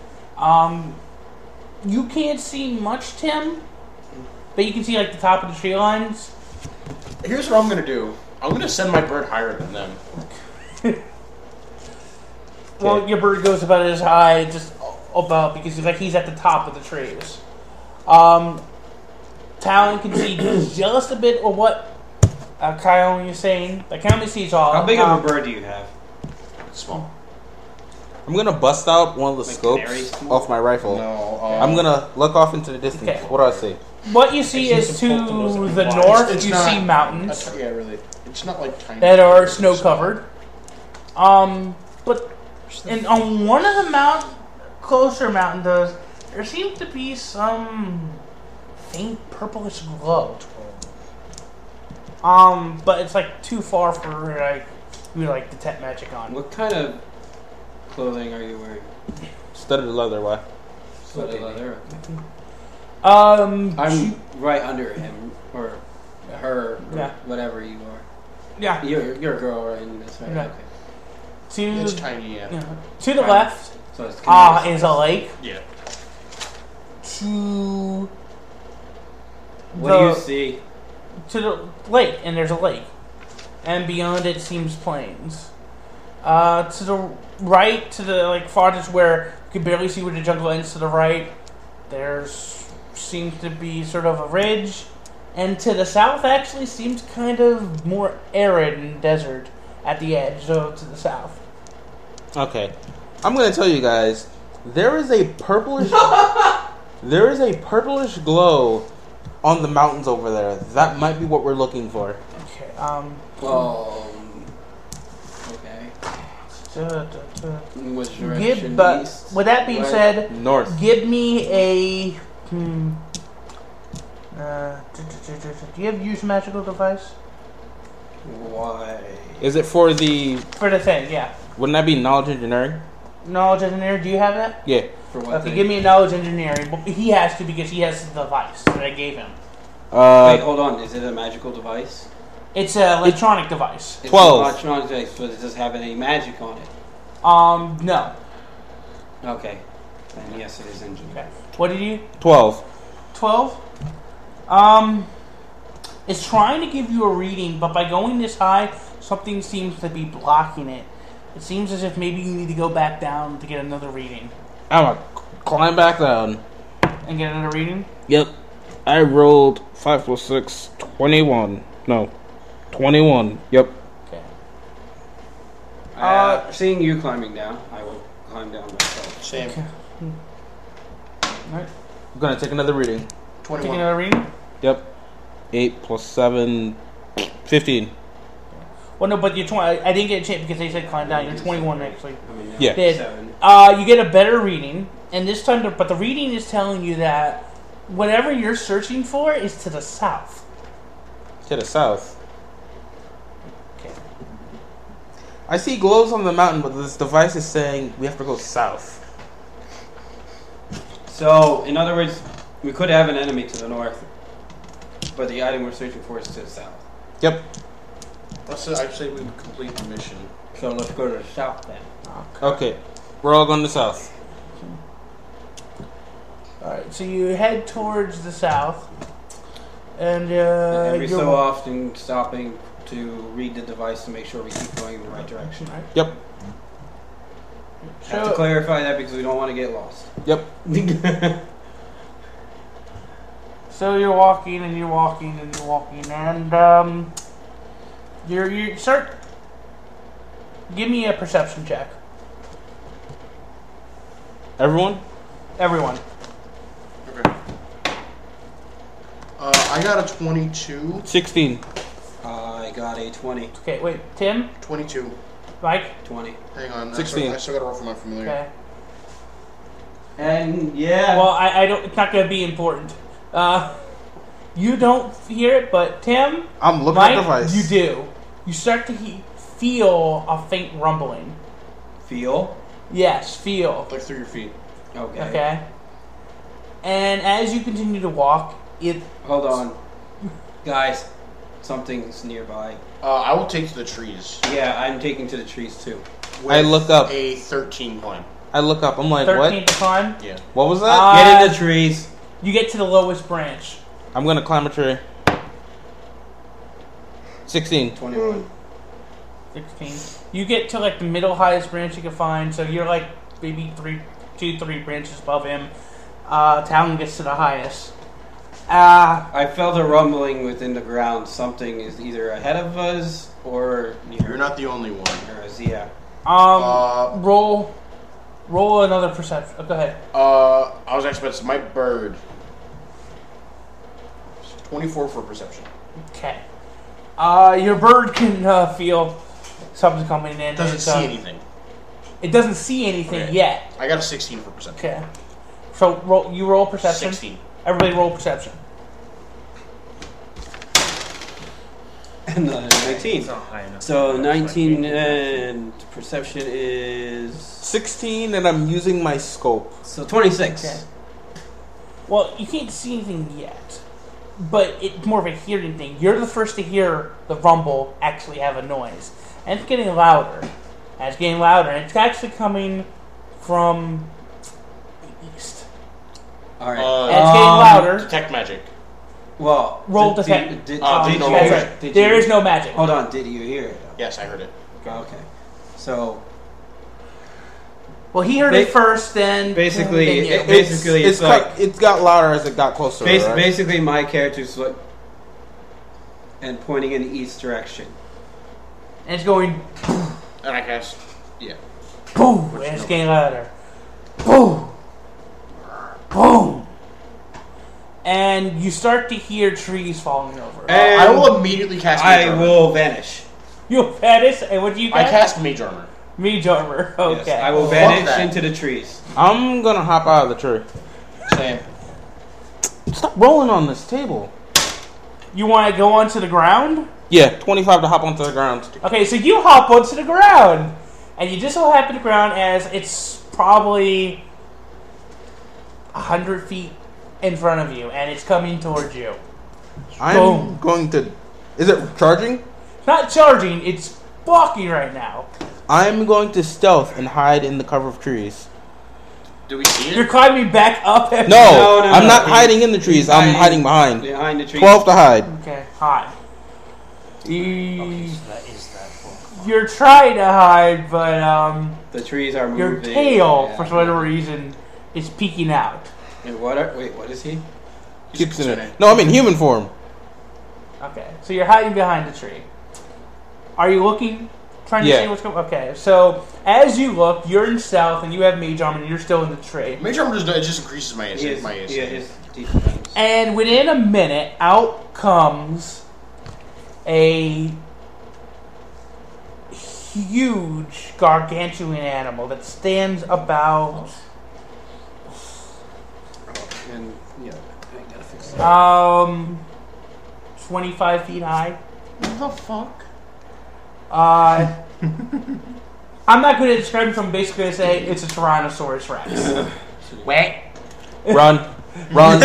You can't see much, Tim, but you can see like the top of the tree lines. Here's what I'm gonna do. I'm gonna send my bird higher than them. Well, your bird goes about as high, just about because he's at the top of the trees. Talon can see just a bit of what Kyone is saying. I can only see all. How big of a bird do you have? Small. I'm gonna bust out one of the Like scopes canary small? off my rifle. No. I'm gonna look off into the distance. Okay. What do I see? What you see is to the north. You see mountains Yeah, really. It's not like tiny. that are snow covered. But on one of the closer mountain does there seems to be some faint purplish glow. But it's like too far for you to detect magic on. What kind of clothing are you wearing? Studded leather. Why? Studded leather. I'm right under him or her, or Yeah. whatever you are. Yeah. You're a girl, right? That's right. Yeah. Okay. It's tiny, yeah. To the left So it's is a lake. Yeah. To What do you see? To the lake, and there's a lake, and beyond it seems plains. To the right, to the farthest where you can barely see where the jungle ends. To the right, there's seems to be sort of a ridge, and to the south actually seems kind of more arid and desert at the edge. So to the south. Okay, I'm gonna tell you guys. There is a purplish. There is a purplish glow on the mountains over there. That might be what we're looking for. Okay. Okay. Which direction? But East? with that being West? said, North. give me a. Do you have use magical device? Why? Is it for the? For the thing, yeah. Wouldn't that be knowledge engineering? Knowledge engineering, do you have that? Yeah. For what? Okay, thing? give me a knowledge engineering. But he has to because he has the device that I gave him. Wait, hold on. Is it a magical device? It's an electronic device. It's 12. an electronic device, but does it have any magic on it? No. Okay. Then yes, it is engineered. Okay. What did you? 12. 12? It's trying to give you a reading, but by going this high, something seems to be blocking it. It seems as if maybe you need to go back down to get another reading. I'm gonna climb back down. And get another reading? Yep. I rolled 5 plus 6, 21. No. 21. Yep. Okay. Seeing you climbing down, I will climb down myself. Same. Okay. Alright. I'm gonna take another reading. 21. Taking another reading? Yep. 8 plus 7, 15. Well, no, but you're 20. I didn't get a chance because they said climb down. You're 21 actually. Yeah. Did. You get a better reading, and this time, but the reading is telling you that whatever you're searching for is to the south. To the south. Okay. I see glows on the mountain, but this device is saying we have to go south. So, in other words, we could have an enemy to the north, but the item we're searching for is to the south. Yep. Let's say, I'd say we would complete the mission. So let's go to the south then. Okay. We're all going to south. Alright, so you head towards the south, and Every you're so often stopping to read the device to make sure we keep going in the right direction. Yep. Have to clarify that because we don't want to get lost. Yep. So you're walking and you're walking and you're walking, and you start. Give me a perception check. Everyone? Everyone. Okay. I got a 22. 16. I got a 20. Okay, wait. Tim? 22. Mike? 20. Hang on. 16. I still got to roll for my familiar. Okay. And yeah. Well, I don't. It's not going to be important. You don't hear it, but Tim, I'm looking Mike, at the device. you do. You start to feel a faint rumbling. Feel? Yes, feel. Like through your feet. Okay. Okay. And as you continue to walk, it. Hold on. Guys, something's nearby. I will take to the trees. Yeah, I'm taking to the trees too. With I look up. A 13 climb. I look up. I'm like, 13th what? climb. Yeah. What was that? Get in the trees. You get to the lowest branch. I'm going to climb a tree. 16. 21. 16. You get to like the middle highest branch you can find, so you're like maybe 2, 3 branches above him. Talon gets to the highest. I felt a rumbling within the ground. Something is either ahead of us or near. You're not the only one. us. Yeah. Roll another perception. Go ahead. I was expecting my bird. 24 for perception. Okay. Your bird can feel something coming in. Doesn't see anything. It doesn't see anything Okay. yet. I got a 16 for perception. Okay. So you roll perception. 16. Everybody roll perception. Another 19. So 19 and perception is 16, and I'm using my scope. so 26. Okay. Well, you can't see anything yet, but it's more of a hearing thing. You're the first to hear the rumble actually have a noise, and it's getting louder. And it's getting louder, and it's actually coming from the east. All right. And it's getting louder. Detect magic. Well, Roll did detect. you There is no magic. Hold on. Did you hear it? Yes, I heard it. Okay. So Well, he heard it first, then basically, then you. It's got louder as it got closer. Right? Basically, my character's like and pointing in the east direction. And it's going And I cast. Yeah. boom, and it's getting louder. Boom, boom, and you start to hear trees falling over. And I will immediately cast Mage I Armor. will vanish. You vanish, and what do you I cast? cast Mage Armor. Mage Armor. Okay. Yes, I will Fuck vanish that. into the trees. I'm gonna hop out of the tree. Same. Stop rolling on this table. You want to go onto the ground? Yeah, 25 to hop onto the ground. Okay, so you hop onto the ground, and you just so happen to ground as it's probably 100 feet in front of you, and it's coming towards you. I'm going to. Is it charging? Not charging. It's blocking right now. I'm going to stealth and hide in the cover of trees. Do we see it? You're climbing back up. No, I'm not hiding in the trees. I'm hiding behind. Behind the trees. 12 to hide. Okay, hide. You're trying to hide, but the trees are moving. your tail, for whatever reason, is peeking out. And what is he? Keeps in it. No, I'm in human form. Okay, so you're hiding behind the tree. Are you looking? Trying to see what's going on? Okay, so as you look, you're in stealth and you have mage armor and you're still in the tree. Mage armor just increases my AC. And within a minute, out comes a huge gargantuan animal that stands about 25 feet high. What the fuck? I'm not going to describe it. I'm basically going to say it's a Tyrannosaurus Rex. Wait. Run. Run.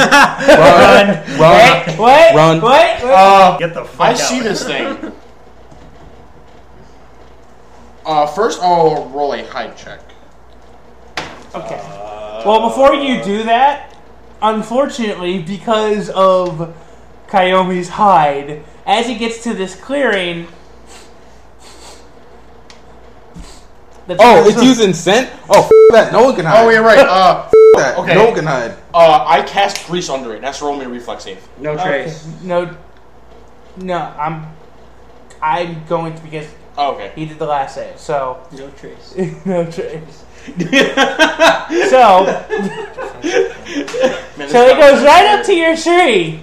Get the fuck I out. see this thing. First, I'll roll a hide check. Okay. Well, before you do that, unfortunately, because of Kayomi's hide, as he gets to this clearing... it's using scent? Oh, that. No one can hide. Oh, you're right. That. Okay. No one can hide. I cast grease under it. That's roll me a reflex save. No trace. Okay. No, I'm going to, because he did the last save, so... No trace. No trace. So it goes right up to your tree.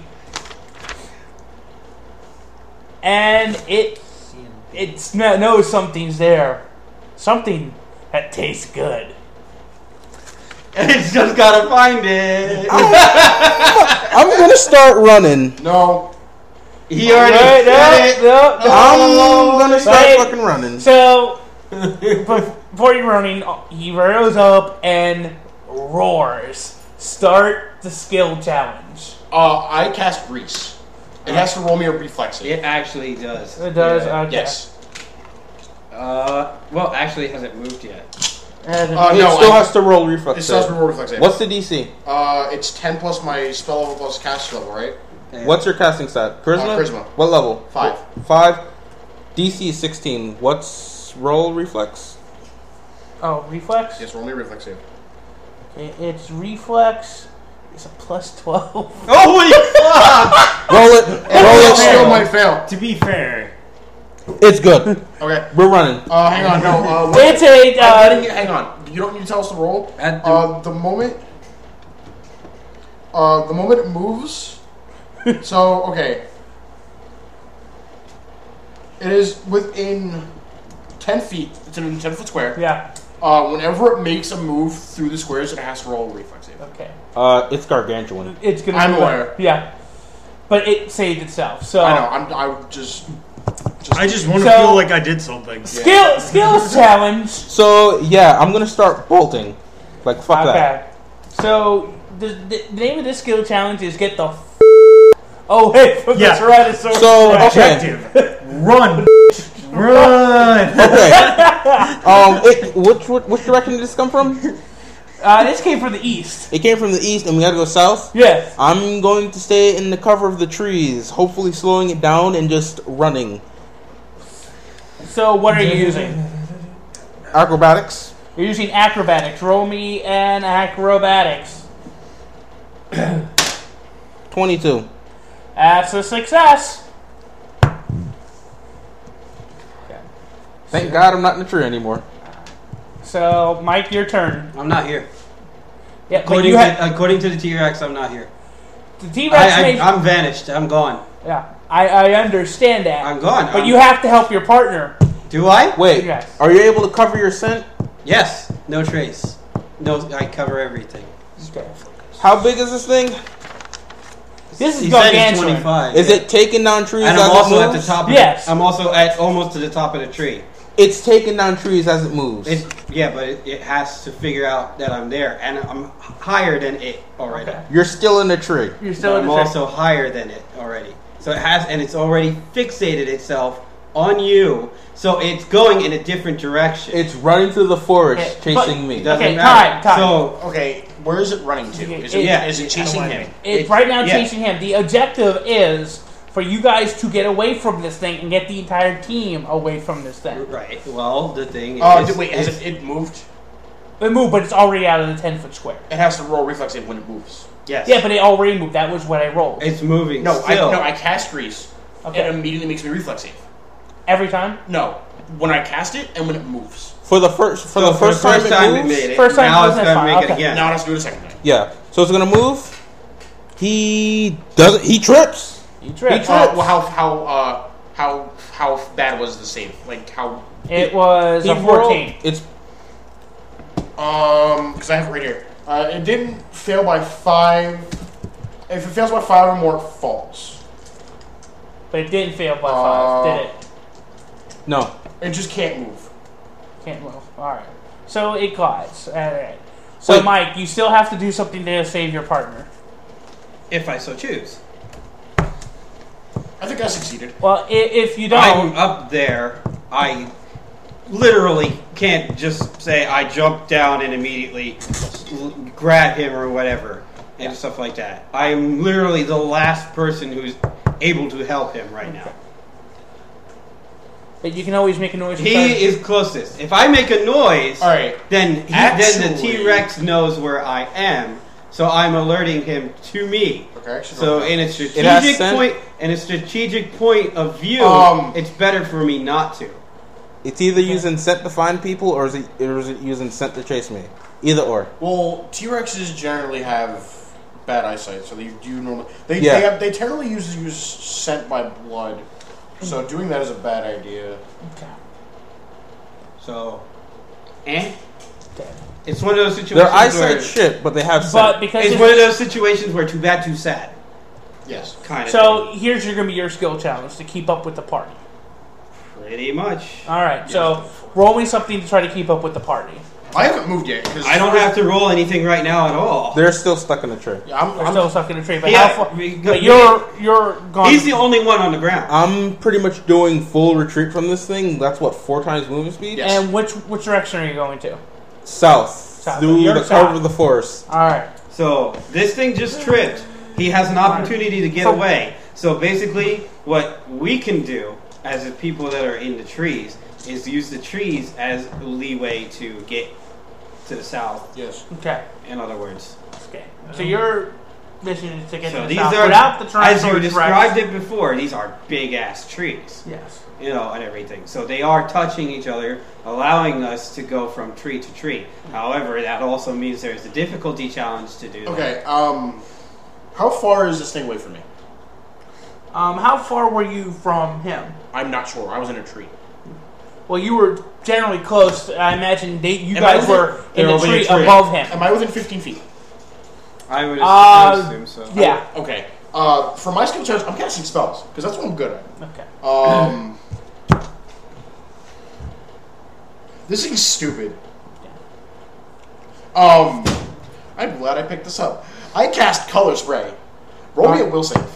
And it knows something's there. Something that tastes good. It's just gotta find it. I'm gonna start running. No. He already said it. I'm gonna start fucking running. So, before you're running, he rose up and roars. Start the skill challenge. I cast grease. It has to roll me a reflex save. It actually does. It does? Yeah. Okay. Yes. Well, actually, it hasn't moved yet. It still has to roll reflex. It still has to roll reflex save. What's the DC? It's 10 plus my spell level plus cast level, right? Yeah. What's your casting stat? Charisma? Charisma. What level? 5. 5. DC is 16. What's roll reflex? Oh, reflex? Yes, roll me a reflex save. It's reflex. It's a plus 12. Holy fuck! Roll it. Roll it. Still might fail. To be fair, It's good. Okay. We're running. Hang on. No. It's a... hang on. You don't need to tell us the roll. The moment it moves. So okay. It is within 10 feet. It's in a 10-foot square. Yeah. Whenever it makes a move through the squares, it has to roll a reflex save. Okay. It's gargantuan. It's gonna. I'm move aware. up. Yeah. But it saved itself. So I know. I just I just want to So- feel like I did something. skills challenge. So yeah, I'm gonna start bolting. Like fuck that. Okay. So the name of this skill challenge is get the away from the Tyrannosaurus. So Rex. okay. Objective. Run. Run. Okay. Which direction did this come from? This came from the east. It came from the east, and we gotta go south. Yes. I'm going to stay in the cover of the trees, hopefully slowing it down and just running. So what are you using? Acrobatics. You're using acrobatics. Roll me an acrobatics. 22. That's a success. Thank God I'm not in the tree anymore. So Mike, your turn. I'm not here. Yeah, but you According to the T-Rex, I'm not here. the T-Rex. I'm vanished. I'm gone. Yeah, I understand that. I'm gone. But you have to help your partner. Do I? Wait, Yes. are you able to cover your scent? Yes. No trace. No, I cover everything. How big is this thing? This is He said it's gargantuan. 25. Is it taking down trees And as I'm it also at the moves? top. Yes. I'm also at almost to the top of the tree. It's taking down trees as it moves. But it has to figure out that I'm there, and I'm higher than it already. Okay. You're still in the tree. I'm also higher than it already. So it's already fixated itself on you. So it's going in a different direction. It's running through the forest, chasing me. Doesn't matter. time. So Okay, where is it running to? Is it chasing him? It's right now chasing him. The objective is for you guys to get away from this thing and get the entire team away from this thing. Right. Well, the thing is... wait, has it moved? It moved, but it's already out of the 10-foot square. It has to roll reflex save when it moves. Yes. Yeah, but it already moved. That was what I rolled. It's moving. I cast Grease. Okay. It immediately makes me reflex save. Every time? No. When I cast it and when it moves. For the first time it made it. First time now it's going gonna make it again. Now it has to do it a second time. Yeah. So it's gonna move. He doesn't. He trips. He trips. Well, how bad was the save? Like how? It was a 14. It's because I have it right here. It didn't fail by 5. If it fails by 5 or more, it falls. But it didn't fail by 5, did it? No. It just can't move. Can't move. Alright. So it glides. Alright. So, Wait. Mike, you still have to do something to save your partner. If I so choose. I think I succeeded. Well, if you don't... I'm up there. I literally can't just say I jump down and immediately grab him or whatever and stuff like that. I'm literally the last person who's able to help him right now. But you can always make a noise. He is closest. If I make a noise, all right, then the T-Rex knows where I am, so I'm alerting him to me. Okay. So in a strategic point of view, it's better for me not to. It's either using scent to find people, or is it using scent to chase me? Either or. Well, T-Rexes generally have bad eyesight, so they do normally they generally use scent by blood. So doing that is a bad idea. Okay. So, it's one of those situations. Their eyesight shit, but they have scent. But because it's one of those situations where too bad, too sad. Yes. Kind of. So here's going to be your skill challenge to keep up with the party. Pretty much. All right. So roll me something to try to keep up with the party. I haven't moved yet. I don't have to roll anything right now at all. They're still stuck in the tree. Yeah, I'm still stuck in the tree. But yeah, how far? But you're gone. He's the only one on the ground. I'm pretty much doing full retreat from this thing. That's what 4 times movement speed. Yes. And which direction are you going to? South. Through the cover of the forest. All right. So this thing just tripped. He has an opportunity to get away. So basically, what we can do as the people that are in the trees is use the trees as leeway to get to the south. Yes. Okay. In other words. Okay. So your mission is to get to the these south are, without the as you Tyrannosaurus described Rex. it before, these are big ass trees. Yes. You know, and everything. So they are touching each other, allowing us to go from tree to tree. However, that also means there's a difficulty challenge to do that. Okay. How far is this thing away from me? How far were you from him? I'm not sure. I was in a tree. Well, you were generally close. I imagine you guys were in the tree above him. Am I within 15 feet? I would assume so. Yeah. Okay. For my skill challenge, I'm casting spells because that's what I'm good at. Okay. This thing's stupid. I'm glad I picked this up. I cast Color Spray. Roll me a will save.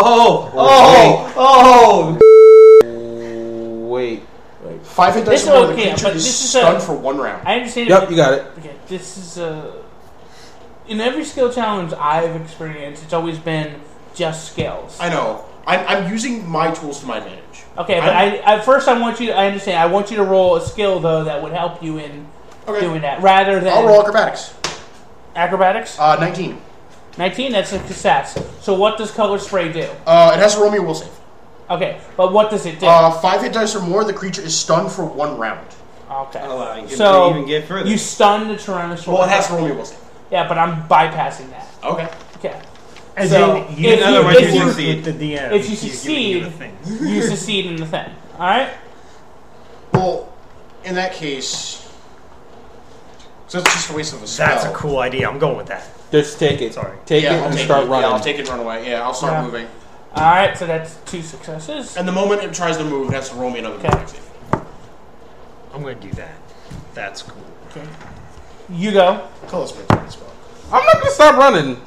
Wait. 5 hit dice This or more. is okay, The creature but is this is stunned for 1 round. I understand. Yep, you got it. Okay, this is in every skill challenge I've experienced, it's always been just skills. I know. I'm using my tools to my advantage. Okay, but at first I want you to roll a skill though that would help you in doing that, rather than I'll roll acrobatics. Acrobatics? 19. 19. That's a success. So what does Color Spray do? It has to roll me a will save. Okay, but what does it do? 5 hit dice or more, the creature is stunned for 1 round. Okay. Allowing him So to even get further. you stun the Tyrannosaurus. Well, it has to roll me a will save. Yeah, but I'm bypassing that. Okay. Okay. As So, in, you if you- if you- succeed. The DM. If you he's giving succeed, you the thing. you succeed in the thing. All right. Well, in that case, so it's just a waste of a spell. That's a cool idea. I'm going with that. Just take it. Sorry. Take it I'll and take start it. running. Yeah, I'll take it and run away. Yeah, I'll start Yeah. moving. All right. So that's 2 successes. And the moment it tries to move, it has to roll me another Okay. movement save. I'm going to do that. That's cool. Okay. You go. Call this man spell. I'm not gonna stop running.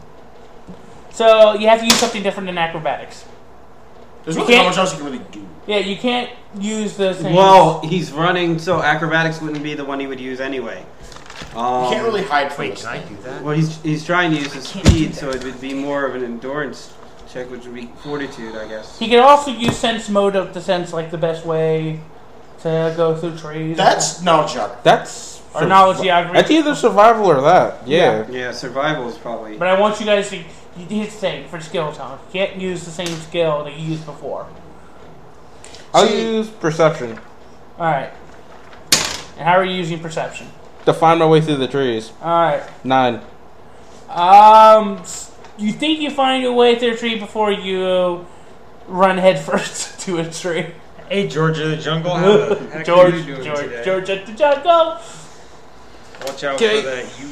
So you have to use something different than acrobatics. There's You really not can't- much else you can really do. Yeah, you can't use the same. Well, he's running, so acrobatics wouldn't be the one he would use anyway. You can't really hide from Wait, this can I thing. do that? Well, he's trying to use his speed, so it would be more of an endurance check, which would be fortitude, I guess. He can also use sense mode to sense like the best way to go through trees. That's knowledge geography. That's or knowledge geography. That's either survival or that. Yeah. Yeah, survival is probably. But I want you guys to. Here's the thing for skill challenge. You can't use the same skill that you used before. I'll use perception Alright. And how are you using perception? to find my way through the trees. Alright. 9. You think you find your way through a tree before you run headfirst to a tree. Hey, George of the Jungle. How the heck George, are you doing today? George at the jungle. Watch out Okay. for that. You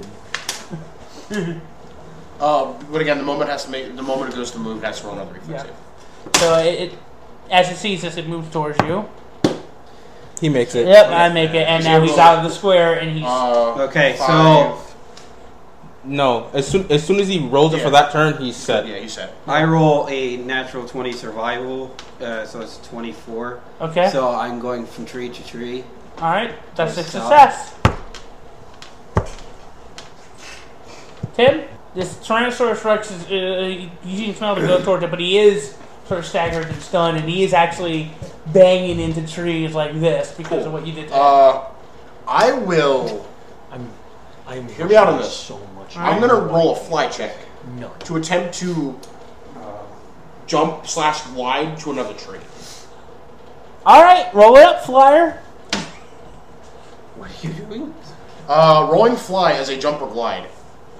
did. But again, the moment it goes to move, it has to roll another reflex save. So it as it sees this, it moves towards you. He makes it. Yep, I make it, and now he's out of the square, and he's Okay, so 5. No, as soon as he rolls it for that turn, he's set. Yeah, he's set. I roll a natural 20 survival, so it's 24. okay. So I'm going from tree to tree. All right, that's a Stop. success. Tim, this Tyrannosaurus Rex is you can smell the go towards it, but he is sort of staggered and stunned, and he is actually banging into trees like this because of what you did to him. I will. I'm Hear me out on this. so much. I'm gonna roll a fly check No. to attempt to jump/glide to another tree. All right, roll it up, flyer. What are you doing? Rolling fly as a jump or glide.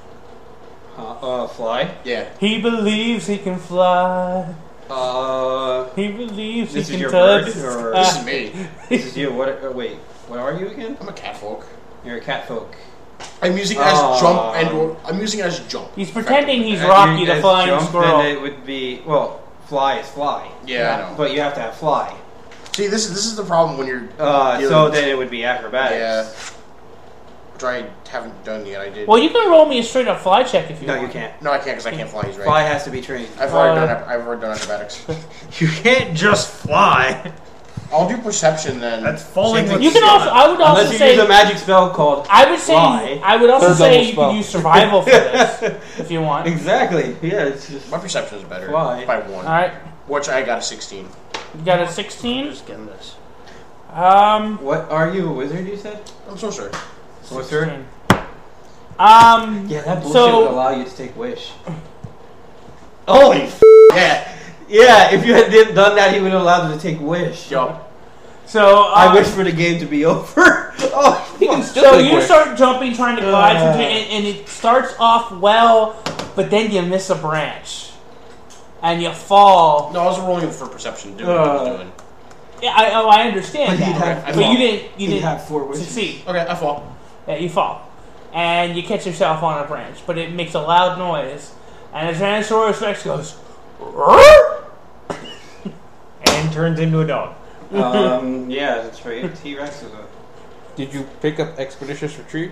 Fly. Yeah. He believes he can fly. He believes he can touch. This is me. This is you. What? Wait. What are you again? I'm a catfolk. You're a catfolk. I'm using it as jump I'm using it as jump. He's pretending he's If Rocky, you the guys flying jump, squirrel. Then it would be fly is fly. Yeah, I know. But you have to have fly. See, this is the problem when you're. So then it would be acrobatics. Yeah. Which I haven't done yet. I did. Well, you can roll me a straight up fly check if you No, want. you can't. No, I can't because I can't fly. He's right. Fly has to be trained. I've already done acrobatics. You can't just fly. I'll do perception then. That's falling Same thing. with You can also. I would also Unless you say. use a magic spell called I would say. fly. I would also Third say level you spell. could use survival for this if you want. Exactly. Yeah, it's just My perception is better. Fly. By 1. All right, Which I got a 16. you got a 16. Just getting this. What are you, a wizard? You said. I'm so sorry. Wizard. 16. Yeah, that bullshit So- would allow you to take wish. Holy yeah. Yeah, if you had done that, he would have allowed you to take wish. Yup. So I wish for the game to be over. Oh, He can still So take you wish. start jumping, trying to glide, and it starts off well, but then you miss a branch, and you fall. No, I was rolling for perception. Doing what I was doing. Yeah, I understand But he'd that, have- but I you didn't He'd have 4 wishes. succeed. Okay, I fall. Yeah, you fall, and you catch yourself on a branch, but it makes a loud noise, and the Tyrannosaurus Rex goes, "Roar!" And turns into a dog. Yeah, that's right. T-Rex is a. Did you pick up Expeditious Retreat?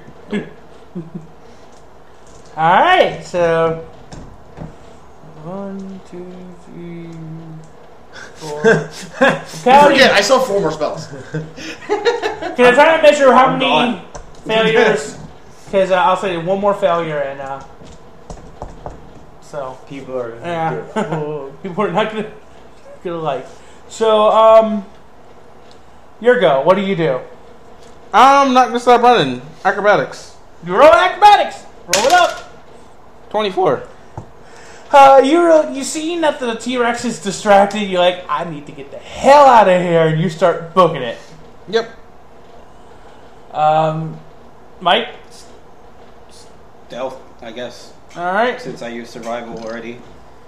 All right, so 1, 2, 3, 4. Don't forget, I still have 4 more spells. Can I try to measure how many gone. failures? Because I'll say one more failure, and so People are. yeah, people are not gonna like. So your go. What do you do? I'm not gonna stop running. Acrobatics. You roll acrobatics. Roll it up. 24. You seen that the T-Rex is distracted. You're like, I need to get the hell out of here, and you start booking it. Yep. Mike. Stealth, I guess. All right. Since I used survival already.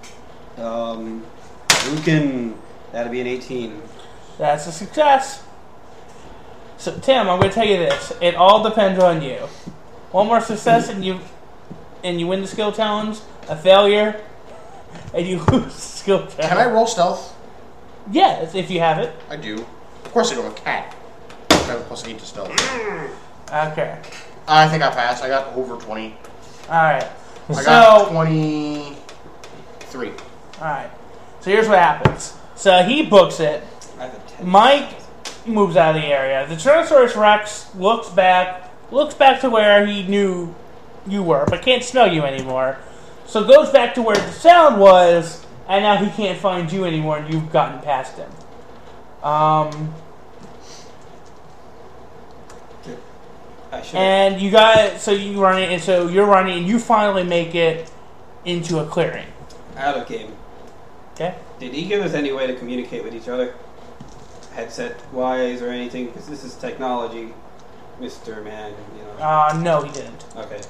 Lucan, that'd be an 18. That's a success. So Tim, I'm going to tell you this: it all depends on you. One more success, and you win the skill challenge. A failure, and you lose the skill challenge. Can I roll stealth? Yes, if you have it. I do. Of course I do. I'm a cat. I have a +8 to stealth. Okay. I think I passed. I got over 20. Alright. I got 23. Alright. So here's what happens. So he books it. Mike moves out of the area. The Tyrannosaurus Rex looks back to where he knew you were, but can't smell you anymore. So goes back to where the sound was, and now he can't find you anymore, and you've gotten past him. And you got, so you run it, and so you're running, and you finally make it into a clearing. Out of game. Okay. Did he give us any way to communicate with each other? Headset-wise or anything? Because this is technology, Mr. Man, you know. No, he didn't. Okay.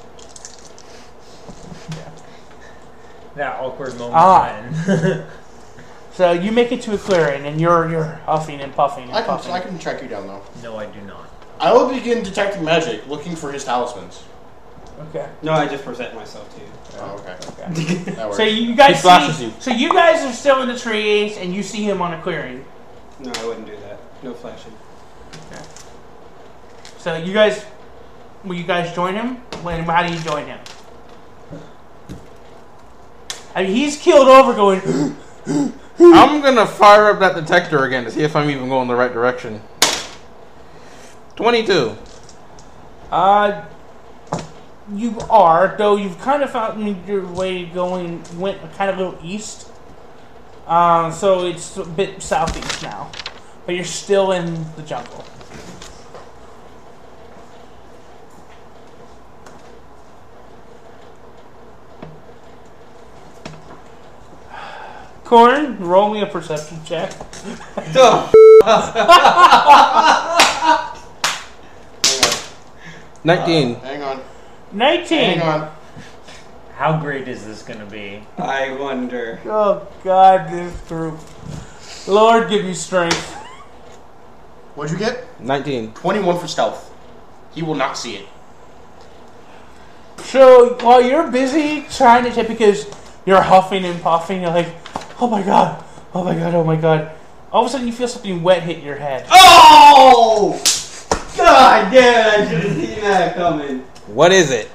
Yeah. That awkward moment. So you make it to a clearing, and you're huffing and puffing and puffing. I can track you down, though. No, I do not. I will begin detecting magic, looking for his talismans. Okay. No, I just present myself to you. Oh, okay. That works. So you guys He flashes you. So you guys are still in the trees, and you see him on a clearing. No, I wouldn't do that. No flashing. Okay. So you guys, will you guys join him? How do you join him? I mean, he's keeled over, going. I'm gonna fire up that detector again to see if I'm even going the right direction. 22. You are, though you've kind of found your way went kind of a little east. So it's a bit southeast now. But you're still in the jungle. Corn, roll me a perception check. 19. Hang on. 19. Hang on. How great is this going to be? I wonder. Oh, God, this group. Lord, give me strength. What'd you get? 19. 21 for stealth. He will not see it. So, while you're busy trying to tip, because you're huffing and puffing, you're like, oh my god, oh my god, oh my god. All of a sudden, you feel something wet hit your head. Oh! God damn, I should have seen that coming. What is it?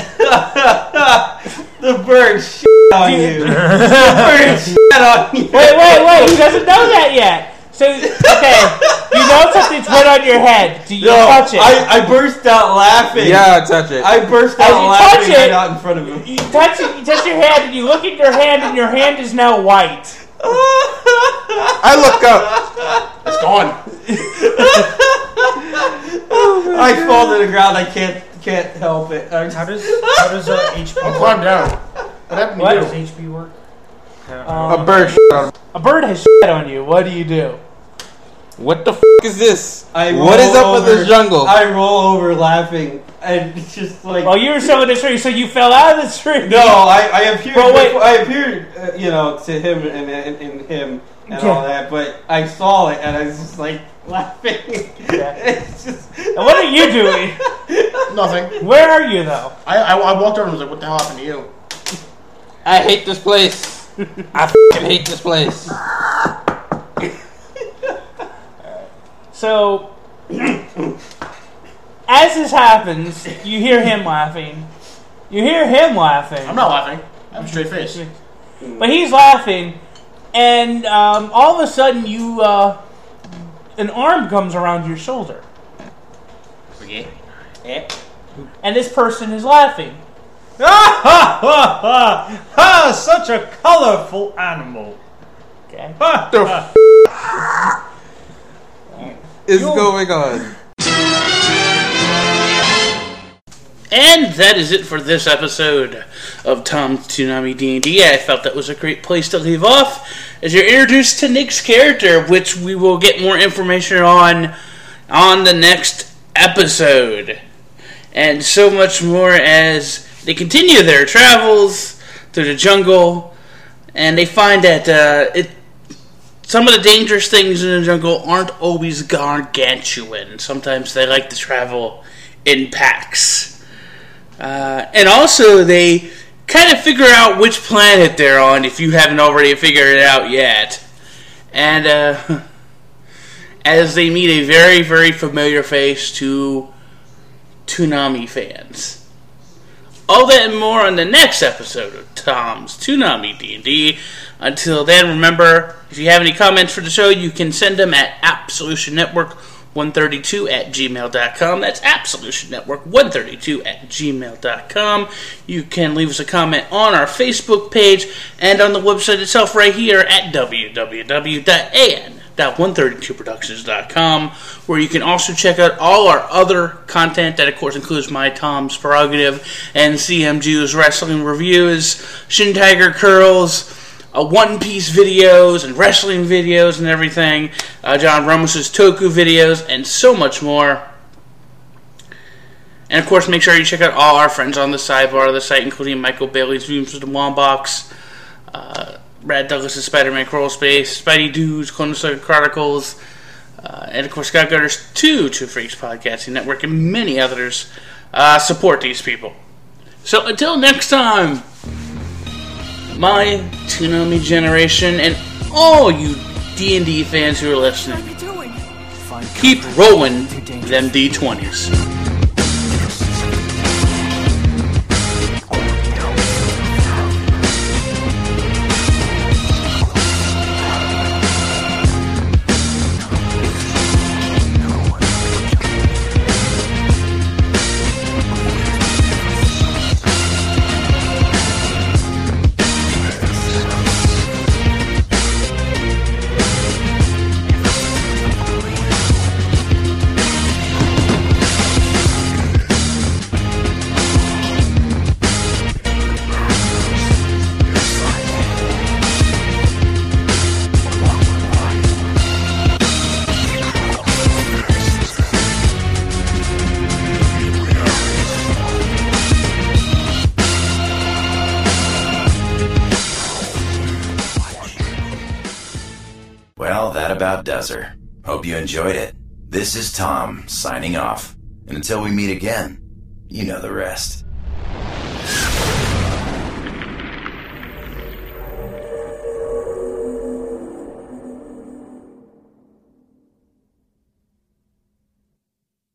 The bird shit on you. The bird shit on you. Wait, he doesn't know that yet. So, okay, you know something's wet on your head. Do you touch it? I burst out laughing. Yeah, touch it. I burst out laughing right out in front of him. You touch it, you touch your hand, and you look at your hand is now white. I look up. It's gone. I fall to the ground. I can't help it. How does HP I'll work? climb down. What happened How to does you? HP work? A bird. A bird has shit on you. What do you do? What the f*** is this? I What is roll up with this over- jungle? I roll over laughing, and it's just like. Oh, you were still in the tree, so you fell out of the tree. No, I appeared. But wait. I appeared, to him and him and all that. But I saw it, and I was just like laughing. Yeah. It's just. And what are you doing? Nothing. Where are you, though? I walked over and was like, what the hell happened to you? I hate this place. I f***ing hate this place. So, as this happens, you hear him laughing. I'm not laughing. I have a straight face. But he's laughing, and all of a sudden, an arm comes around your shoulder. Forget. And this person is laughing. Such a colorful animal. Okay. What the f*** is going on? And that is it for this episode of Tom's Toonami D&D. I felt that was a great place to leave off, as you're introduced to Nick's character, which we will get more information on the next episode. And so much more as they continue their travels through the jungle, and they find that some of the dangerous things in the jungle aren't always gargantuan. Sometimes they like to travel in packs. And also, they kind of figure out which planet they're on, if you haven't already figured it out yet. And as they meet a very, very familiar face to Toonami fans. All that and more on the next episode of Tom's Toonami D&D. Until then, remember, if you have any comments for the show, you can send them at appsolutionnetwork132@gmail.com. That's appsolutionnetwork132@gmail.com. You can leave us a comment on our Facebook page and on the website itself right here at www.an.132productions.com, where you can also check out all our other content that, of course, includes my Tom's Prerogative and CMG's wrestling reviews, Shin Tiger Curls, One Piece videos and wrestling videos and everything, John Ramos's Toku videos, and so much more. And of course, make sure you check out all our friends on the sidebar of the site, including Michael Bailey's Dreams of the Wombox, Brad Douglas' Spider-Man Crawl Space, Spidey Dudes, Konosuba Chronicles, and of course, Scott Gutter's Two Freaks Podcasting Network, and many others. Support these people. So until next time, my Toonami generation and all you D&D fans who are listening, keep rolling them D20s. Well, that about does her. Hope you enjoyed it. This is Tom, signing off. And until we meet again, you know the rest.